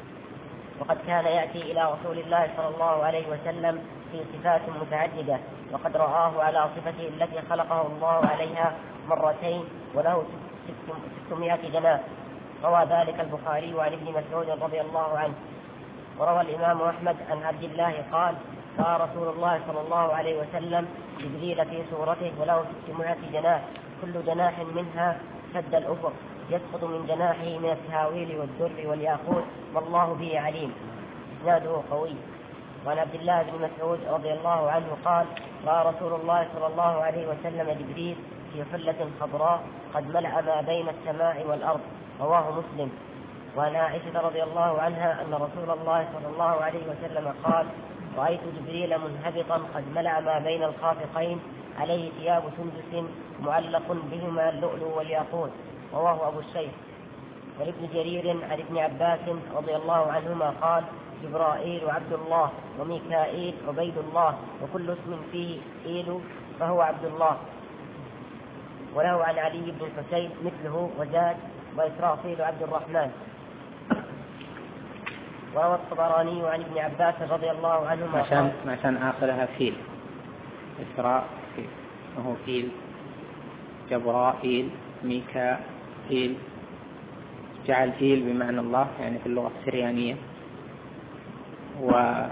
وقد كان يأتي إلى رسول الله صلى الله عليه وسلم في صفات متعددة، وقد رآه على صفته التي خلقه الله عليها مرتين، وله ستمائة جناح. روى ذلك البخاري عن ابن مسعود رضي الله عنه. وروى الإمام أحمد عن عبد الله قال: قال رسول الله صلى الله عليه وسلم: جبريل في صورته وله ستمائة جناح، كل جناح منها سد الأفق، يسقط من جناحه من التهاويل والدر والياقوت، والله به عليم. إسناده قوي. وعن عبد الله بن مسعود رضي الله عنه قال: قال رسول الله صلى الله عليه وسلم: جبريل في حلة خضراء قد ملأ ما بين السماء والأرض. رواه مسلم. وعن عائشة رضي الله عنها أن رسول الله صلى الله عليه وسلم قال: رأيت جبريل منهبطا قد ملأ ما بين الخافقين، عليه ثياب سندس معلق بهما اللؤلؤ والياقوت. رواه أبو الشيخ. ولابن جرير عن ابن عباس رضي الله عنهما قال: جبرائيل عبد الله، وميكائيل عبيد الله، وكل اسم فيه إيل فهو عبد الله. وله عن علي بن الحسين مثله وزاد: وإسرافيل عبد الرحمن. وروى الطبراني عن ابن عباس رضي الله عنهما عشان عشان آخرها فيل، إسرافيل وهو فيل، جبرائيل، ميكائيل، جعل فيل بمعنى الله يعني في اللغة السريانية، وفيل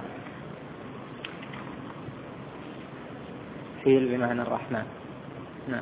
بمعنى الرحمن. نعم.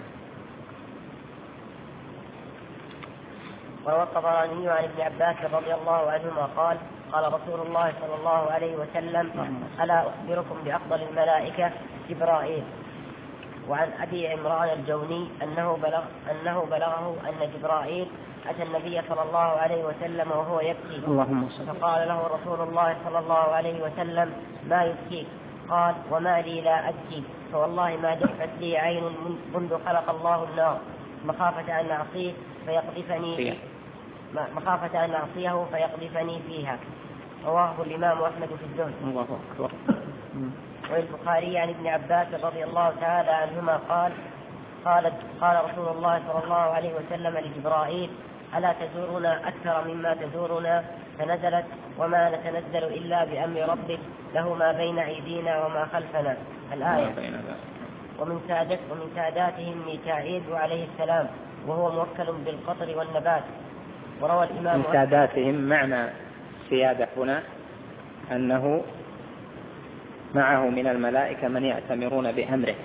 وروى الطبراني عن ابن عباس رضي الله عنهما قال: قال رسول الله صلى الله عليه وسلم: ألا أخبركم بأفضل الملائكة؟ جبرائيل. وعن أبي عمران الجوني أنه بلغ أنه بلغه أن جبرائيل أتى النبي صلى الله عليه وسلم وهو يبكي، فقال له رسول الله صلى الله عليه وسلم: ما يبكيك؟ قال: وما لي لا أبكي، فوالله ما جفت لي عين منذ خلق الله النار مخافة أن أعصيه فيقذفني فيها مخافة أن أعصيه فيقذفني فيها. رواه الإمام أحمد في الزهد. الله أكبر. والبخاري عن ابن عباس رضي الله تعالى عنهما قال: قال قال رسول الله صلى الله عليه وسلم لجبرائيل: ألا تزورنا أكثر مما تزورنا؟ فنزلت: وما نتنزل إلا بأمر ربك، له ما بين أيدينا وما خلفنا. الآية. ومن سادت ومن ساداتهم ميكائيل عليه السلام، وهو موكل بالقطر والنبات. وروى الإمام من ساداتهم معنى سيادة هنا أنه معه من الملائكة من يأتمرون بأمره،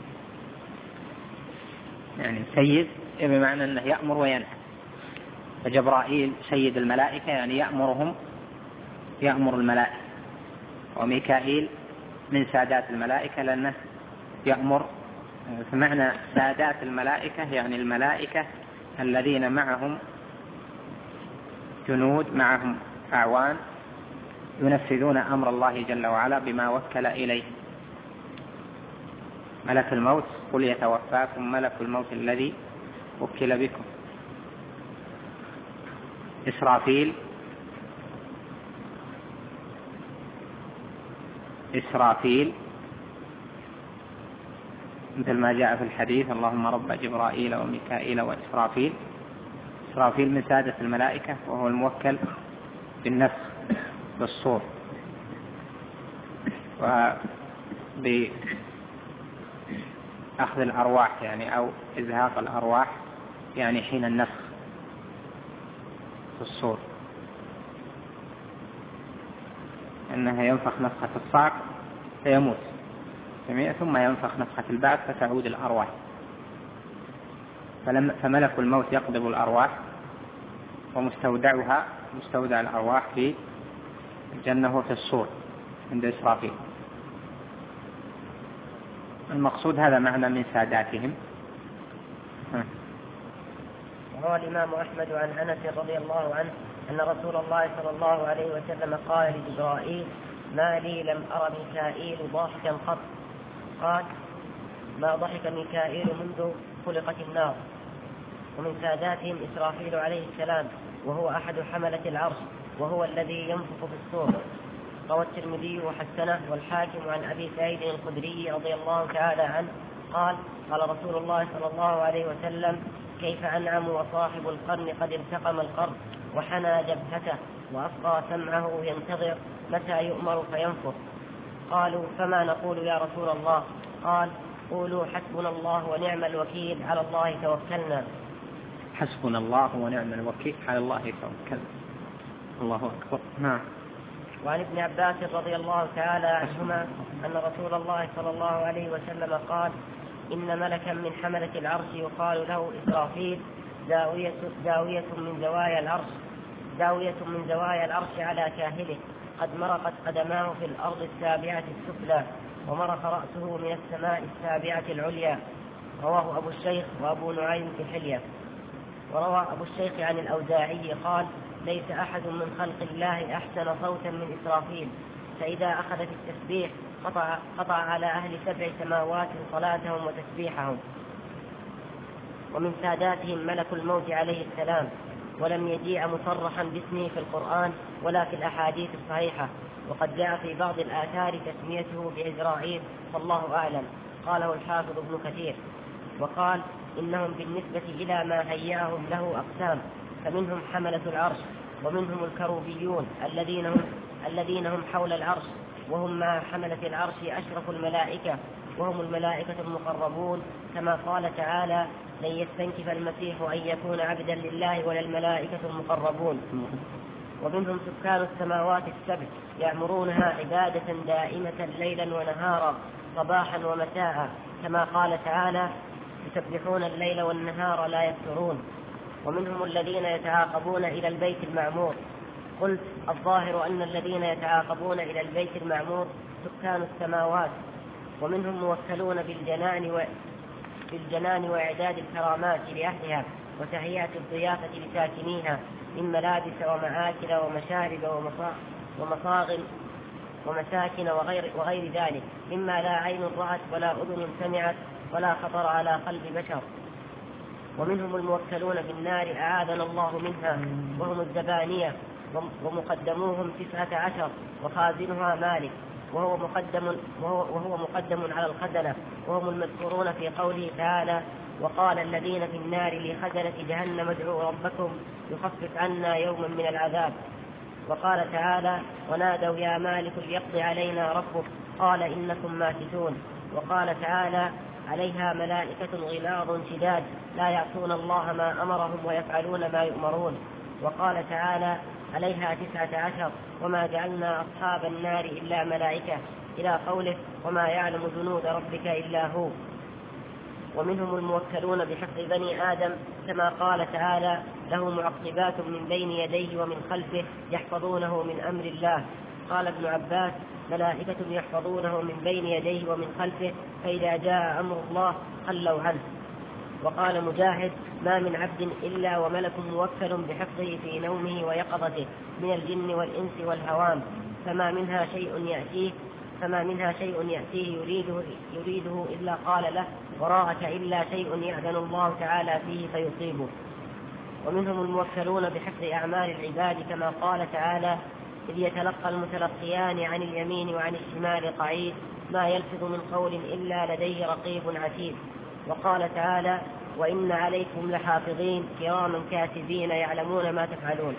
يعني سيد بمعنى أنه يأمر وينهى. فجبرائيل سيد الملائكة يعني يأمرهم يأمر الملائكة، وميكائيل من سادات الملائكة لأنه يأمر. فمعنى سادات الملائكة يعني الملائكة الذين معهم جنود معهم أعوان ينفذون أمر الله جل وعلا بما وكل إليه. ملك الموت قل يتوفاكم ملك الموت الذي وكل بكم. إسرافيل إسرافيل مثل ما جاء في الحديث اللهم رب جبرائيل وميكائيل وإسرافيل. إسرافيل من سادة الملائكة وهو الموكل بالنفخ بالصور وبأخذ الأرواح يعني أو إزهاق الأرواح يعني حين النفخ في الصور، أنها ينفخ نفخة الصعق فيموت ثم ينفخ نفخة البعث فتعود الأرواح. فملك الموت يقبض الأرواح ومستودعها مستودع الأرواح في الجنة وفي الصور عند إسرافيل. المقصود هذا معنى من ساداتهم. روى الإمام أحمد عن أنس رضي الله عنه أن رسول الله صلى الله عليه وسلم قال لجبرائيل ما لي لم أر ميكائيل ضاحكا قط. قال ما ضحك ميكائيل منذ خلقت النار. ومن ساداتهم إسرافيل عليه السلام وهو أحد حملة العرش وهو الذي ينفخ في الصور. روى الترمذي وحسنه والحاكم عن أبي سعيد الخدري رضي الله تعالى عنه قال قال رسول الله صلى الله عليه وسلم كيف أنعم وصاحب القرن قد التقم القرن وحنى جبهته وأصغى سمعه ينتظر متى يؤمر فينفخ. قالوا فما نقول يا رسول الله؟ قال قولوا حسبنا الله ونعم الوكيل على الله توكلنا. حسبنا الله ونعم الوكيل على الله توكلنا. الله أكبر. نعم. وعن ابن عباس رضي الله تعالى عنهما أن رسول الله صلى الله عليه وسلم قال إن ملكا من حملة العرش يقال له إسرافيل زاوية, زاوية من زوايا العرش زاوية من زوايا العرش على كاهله قد مرقت قدماه في الأرض السابعة السفلى ومرق رأسه من السماء السابعة العليا. رواه أبو الشيخ وأبو نعيم في حلية. وروى أبو الشيخ عن الأوزاعي قال ليس أحد من خلق الله أحسن صوتا من إسرافيل فإذا أخذ في التسبيح قطع, قطع على أهل سبع سماوات صلاتهم وتسبيحهم. ومن ساداتهم ملك الموت عليه السلام ولم يجيء مصرحا باسمه في القرآن ولا في الأحاديث الصحيحة وقد جاء في بعض الآثار تسميته بعزرائيل فالله أعلم. قاله الحافظ ابن كثير وقال إنهم بالنسبة إلى ما هيأهم له أقسام فمنهم حملة العرش ومنهم الكروبيون الذين هم, الذين هم حول العرش وهم مع حملة العرش أشرف الملائكة وهم الملائكة المقربون كما قال تعالى لن يستنكف المسيح أن يكون عبدا لله ولا الملائكة المقربون. ومنهم سكان السماوات السبع يأمرونها عبادة دائمة ليلا ونهارا صباحا ومساء كما قال تعالى يسبحون الليل والنهار لا يفترون. ومنهم الذين يتعاقبون إلى البيت المعمور. قلت الظاهر أن الذين يتعاقبون إلى البيت المعمور سكان السماوات. ومنهم موكلون بالجنان و... بالجنان وإعداد الكرامات لأهلها وتهيئة الضيافة لساكنيها من ملابس ومآكل ومشارب ومصاغ ومساكن وغير, وغير ذلك مما لا عين رأت ولا أذن سمعت ولا خطر على قلب بشر. ومنهم الموكلون بالنار أعاذنا الله منها وهم الزبانية ومقدموهم تسعة عشر وخازنها مالك وهو مقدم, وهو مقدم على الخزنة وهم المذكورون في قوله تعالى وقال الذين في النار لخزنة جهنم ادعوا ربكم يخفف عنا يوما من العذاب. وقال تعالى ونادوا يا مالك ليقضي علينا ربك قال إنكم ماكثون. وقال تعالى عليها ملائكة غلاظ شداد لا يعصون الله ما أمرهم ويفعلون ما يؤمرون. وقال تعالى عليها تسعة عشر وما جعلنا أصحاب النار إلا ملائكة إلى قوله وما يعلم جنود ربك إلا هو. ومنهم الموكلون بحفظ بني آدم كما قال تعالى له معقبات من بين يديه ومن خلفه يحفظونه من أمر الله. قال ابن عباس ملائكة يحفظونه من بين يديه ومن خلفه فإذا جاء أمر الله خلوا عنه. وقال مجاهد: ما من عبد إلا وملك موكل بحفظه في نومه ويقظته من الجن والإنس والهوام، فما منها شيء يأتيه فما منها شيء يأتيه يريده, يريده إلا قال له: وراءك إلا شيء يأذن الله تعالى فيه فيصيبه. ومنهم الموكلون بحفظ أعمال العباد، كما قال تعالى: إذ يتلقى المتلقيان عن اليمين وعن الشمال قعيد، ما يلفظ من قول إلا لديه رقيب عتيد. وقال تعالى: وإن عليكم لحافظين كراما كاتبين يعلمون ما تفعلون.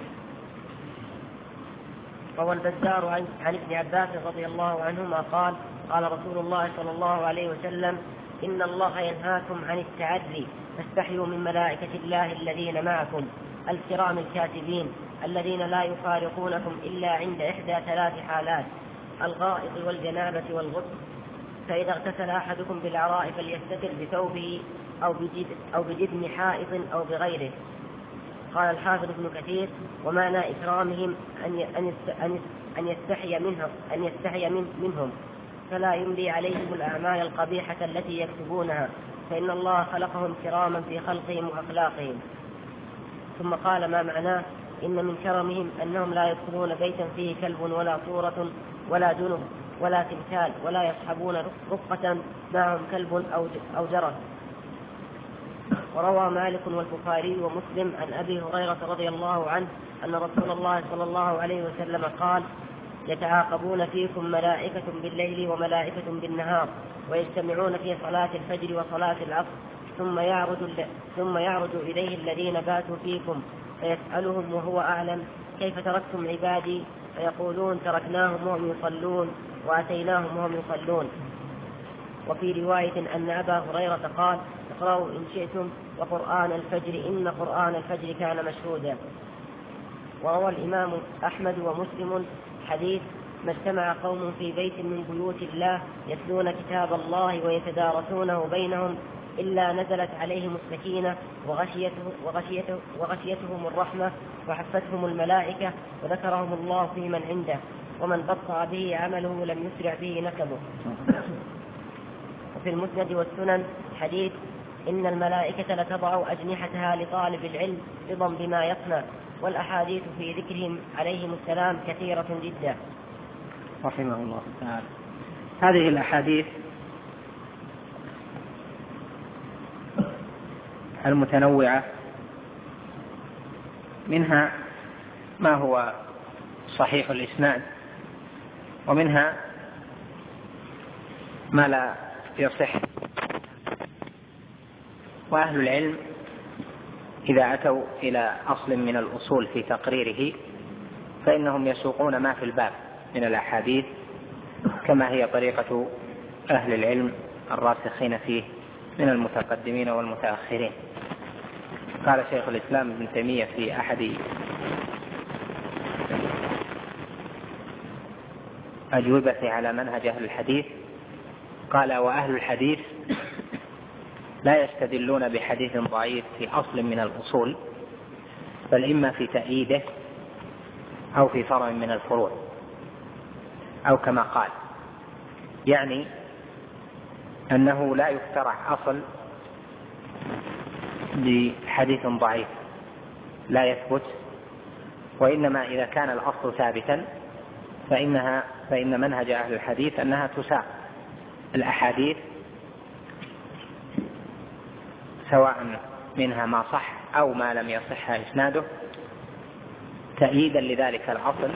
روى البزار عن, عن ابن عباس رضي الله عنهما قال: قال رسول الله صلى الله عليه وسلم: إن الله ينهاكم عن التعدي، فاستحيوا من ملائكة الله الذين معكم الكرام الكاتبين الذين لا يفارقونكم إلا عند إحدى ثلاث حالات: الغائط والجنابة والغسل، فإذا اغتسل أحدكم بالعراء فليستتر بثوبه أو بجد أو بجدن حائط أو بغيره. قال الحافظ ابن كثير: ومعنى إكرامهم أن أن يستحي منهم أن يستحي منهم فلا يملي عليهم الأعمال القبيحة التي يكتبونها، فإن الله خلقهم كراما في خلقهم وأخلاقهم. ثم قال: ما معناه: إن من كرمهم أنهم لا يدخلون بيتا فيه كلب ولا صورة ولا جنب ولا تمثال، ولا يصحبون رفقة معهم كلب أو جرس. وروى مالك والبخاري ومسلم عن أبي هريرة رضي الله عنه أن رسول الله صلى الله عليه وسلم قال: يتعاقبون فيكم ملائكة بالليل وملائكة بالنهار، ويجتمعون في صلاة الفجر وصلاة العصر، ثم يعرج, ثم يعرج إليه الذين باتوا فيكم فيسألهم وهو أعلم: كيف تركتم عبادي؟ فيقولون: تركناهم وهم يصلون وأتيناهم وهم يصلون. وفي رواية أن أبا هريرة قال: اقرأوا إن شئتم وقرآن الفجر إن قرآن الفجر كان مشهودا. وروى الإمام أحمد ومسلم حديث: ما اجتمع قوم في بيت من بيوت الله يتلون كتاب الله ويتدارسونه بينهم إلا نزلت عليهم السكينة وغشيته وغشيته وغشيتهم الرحمة وحفتهم الملائكة وذكرهم الله في من عنده، ومن بطأ به عمله لم يسرع به نسبه. وفي المسند والسنن حديث: إن الملائكة لتضع أجنحتها لطالب العلم رضا بما يصنع. والأحاديث في ذكرهم عليهم السلام كثيرة جدا. رحمه الله تعالى. هذه الأحاديث المتنوعة منها ما هو صحيح الإسناد، ومنها ما لا يصح. وأهل العلم إذا أتوا إلى أصل من الأصول في تقريره فإنهم يسوقون ما في الباب من الأحاديث كما هي طريقة أهل العلم الراسخين فيه من المتقدمين والمتأخرين. قال شيخ الإسلام ابن تيمية في أحد أجوبته على منهج أهل الحديث، قال: وأهل الحديث لا يستدلون بحديث ضعيف في أصل من الأصول، بل إما في تأييده أو في فرع من الفروع، أو كما قال، يعني أنه لا يخترع أصل بحديث ضعيف لا يثبت، وإنما إذا كان الأصل ثابتا فإنها فإن منهج أهل الحديث أنها تساق الأحاديث سواء منها ما صح أو ما لم يصح إسناده تأييدا لذلك الأصل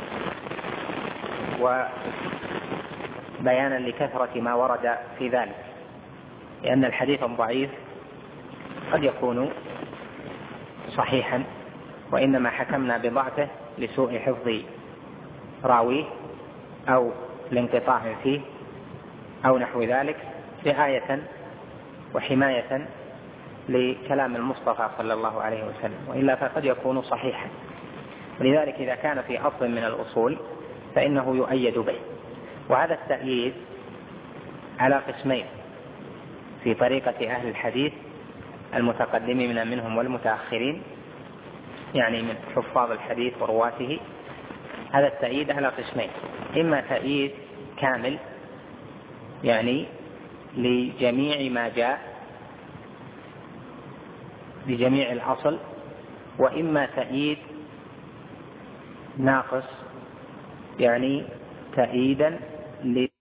وبيانا لكثرة ما ورد في ذلك، لأن الحديث الضعيف قد يكون صحيحا وإنما حكمنا بضعفه لسوء حفظ راويه أو لانقطاع فيه أو نحو ذلك، رعاية وحماية لكلام المصطفى صلى الله عليه وسلم، وإلا فقد يكون صحيحا. ولذلك إذا كان في أصل من الأصول فإنه يؤيد به. وهذا التأييد على قسمين في طريقة أهل الحديث المتقدمين منهم والمتأخرين، يعني من حفاظ الحديث ورواته. هذا التأييد على قسمين: إما تأييد كامل يعني لجميع ما جاء بجميع الأصل، وإما تأييد ناقص يعني تأييدا ل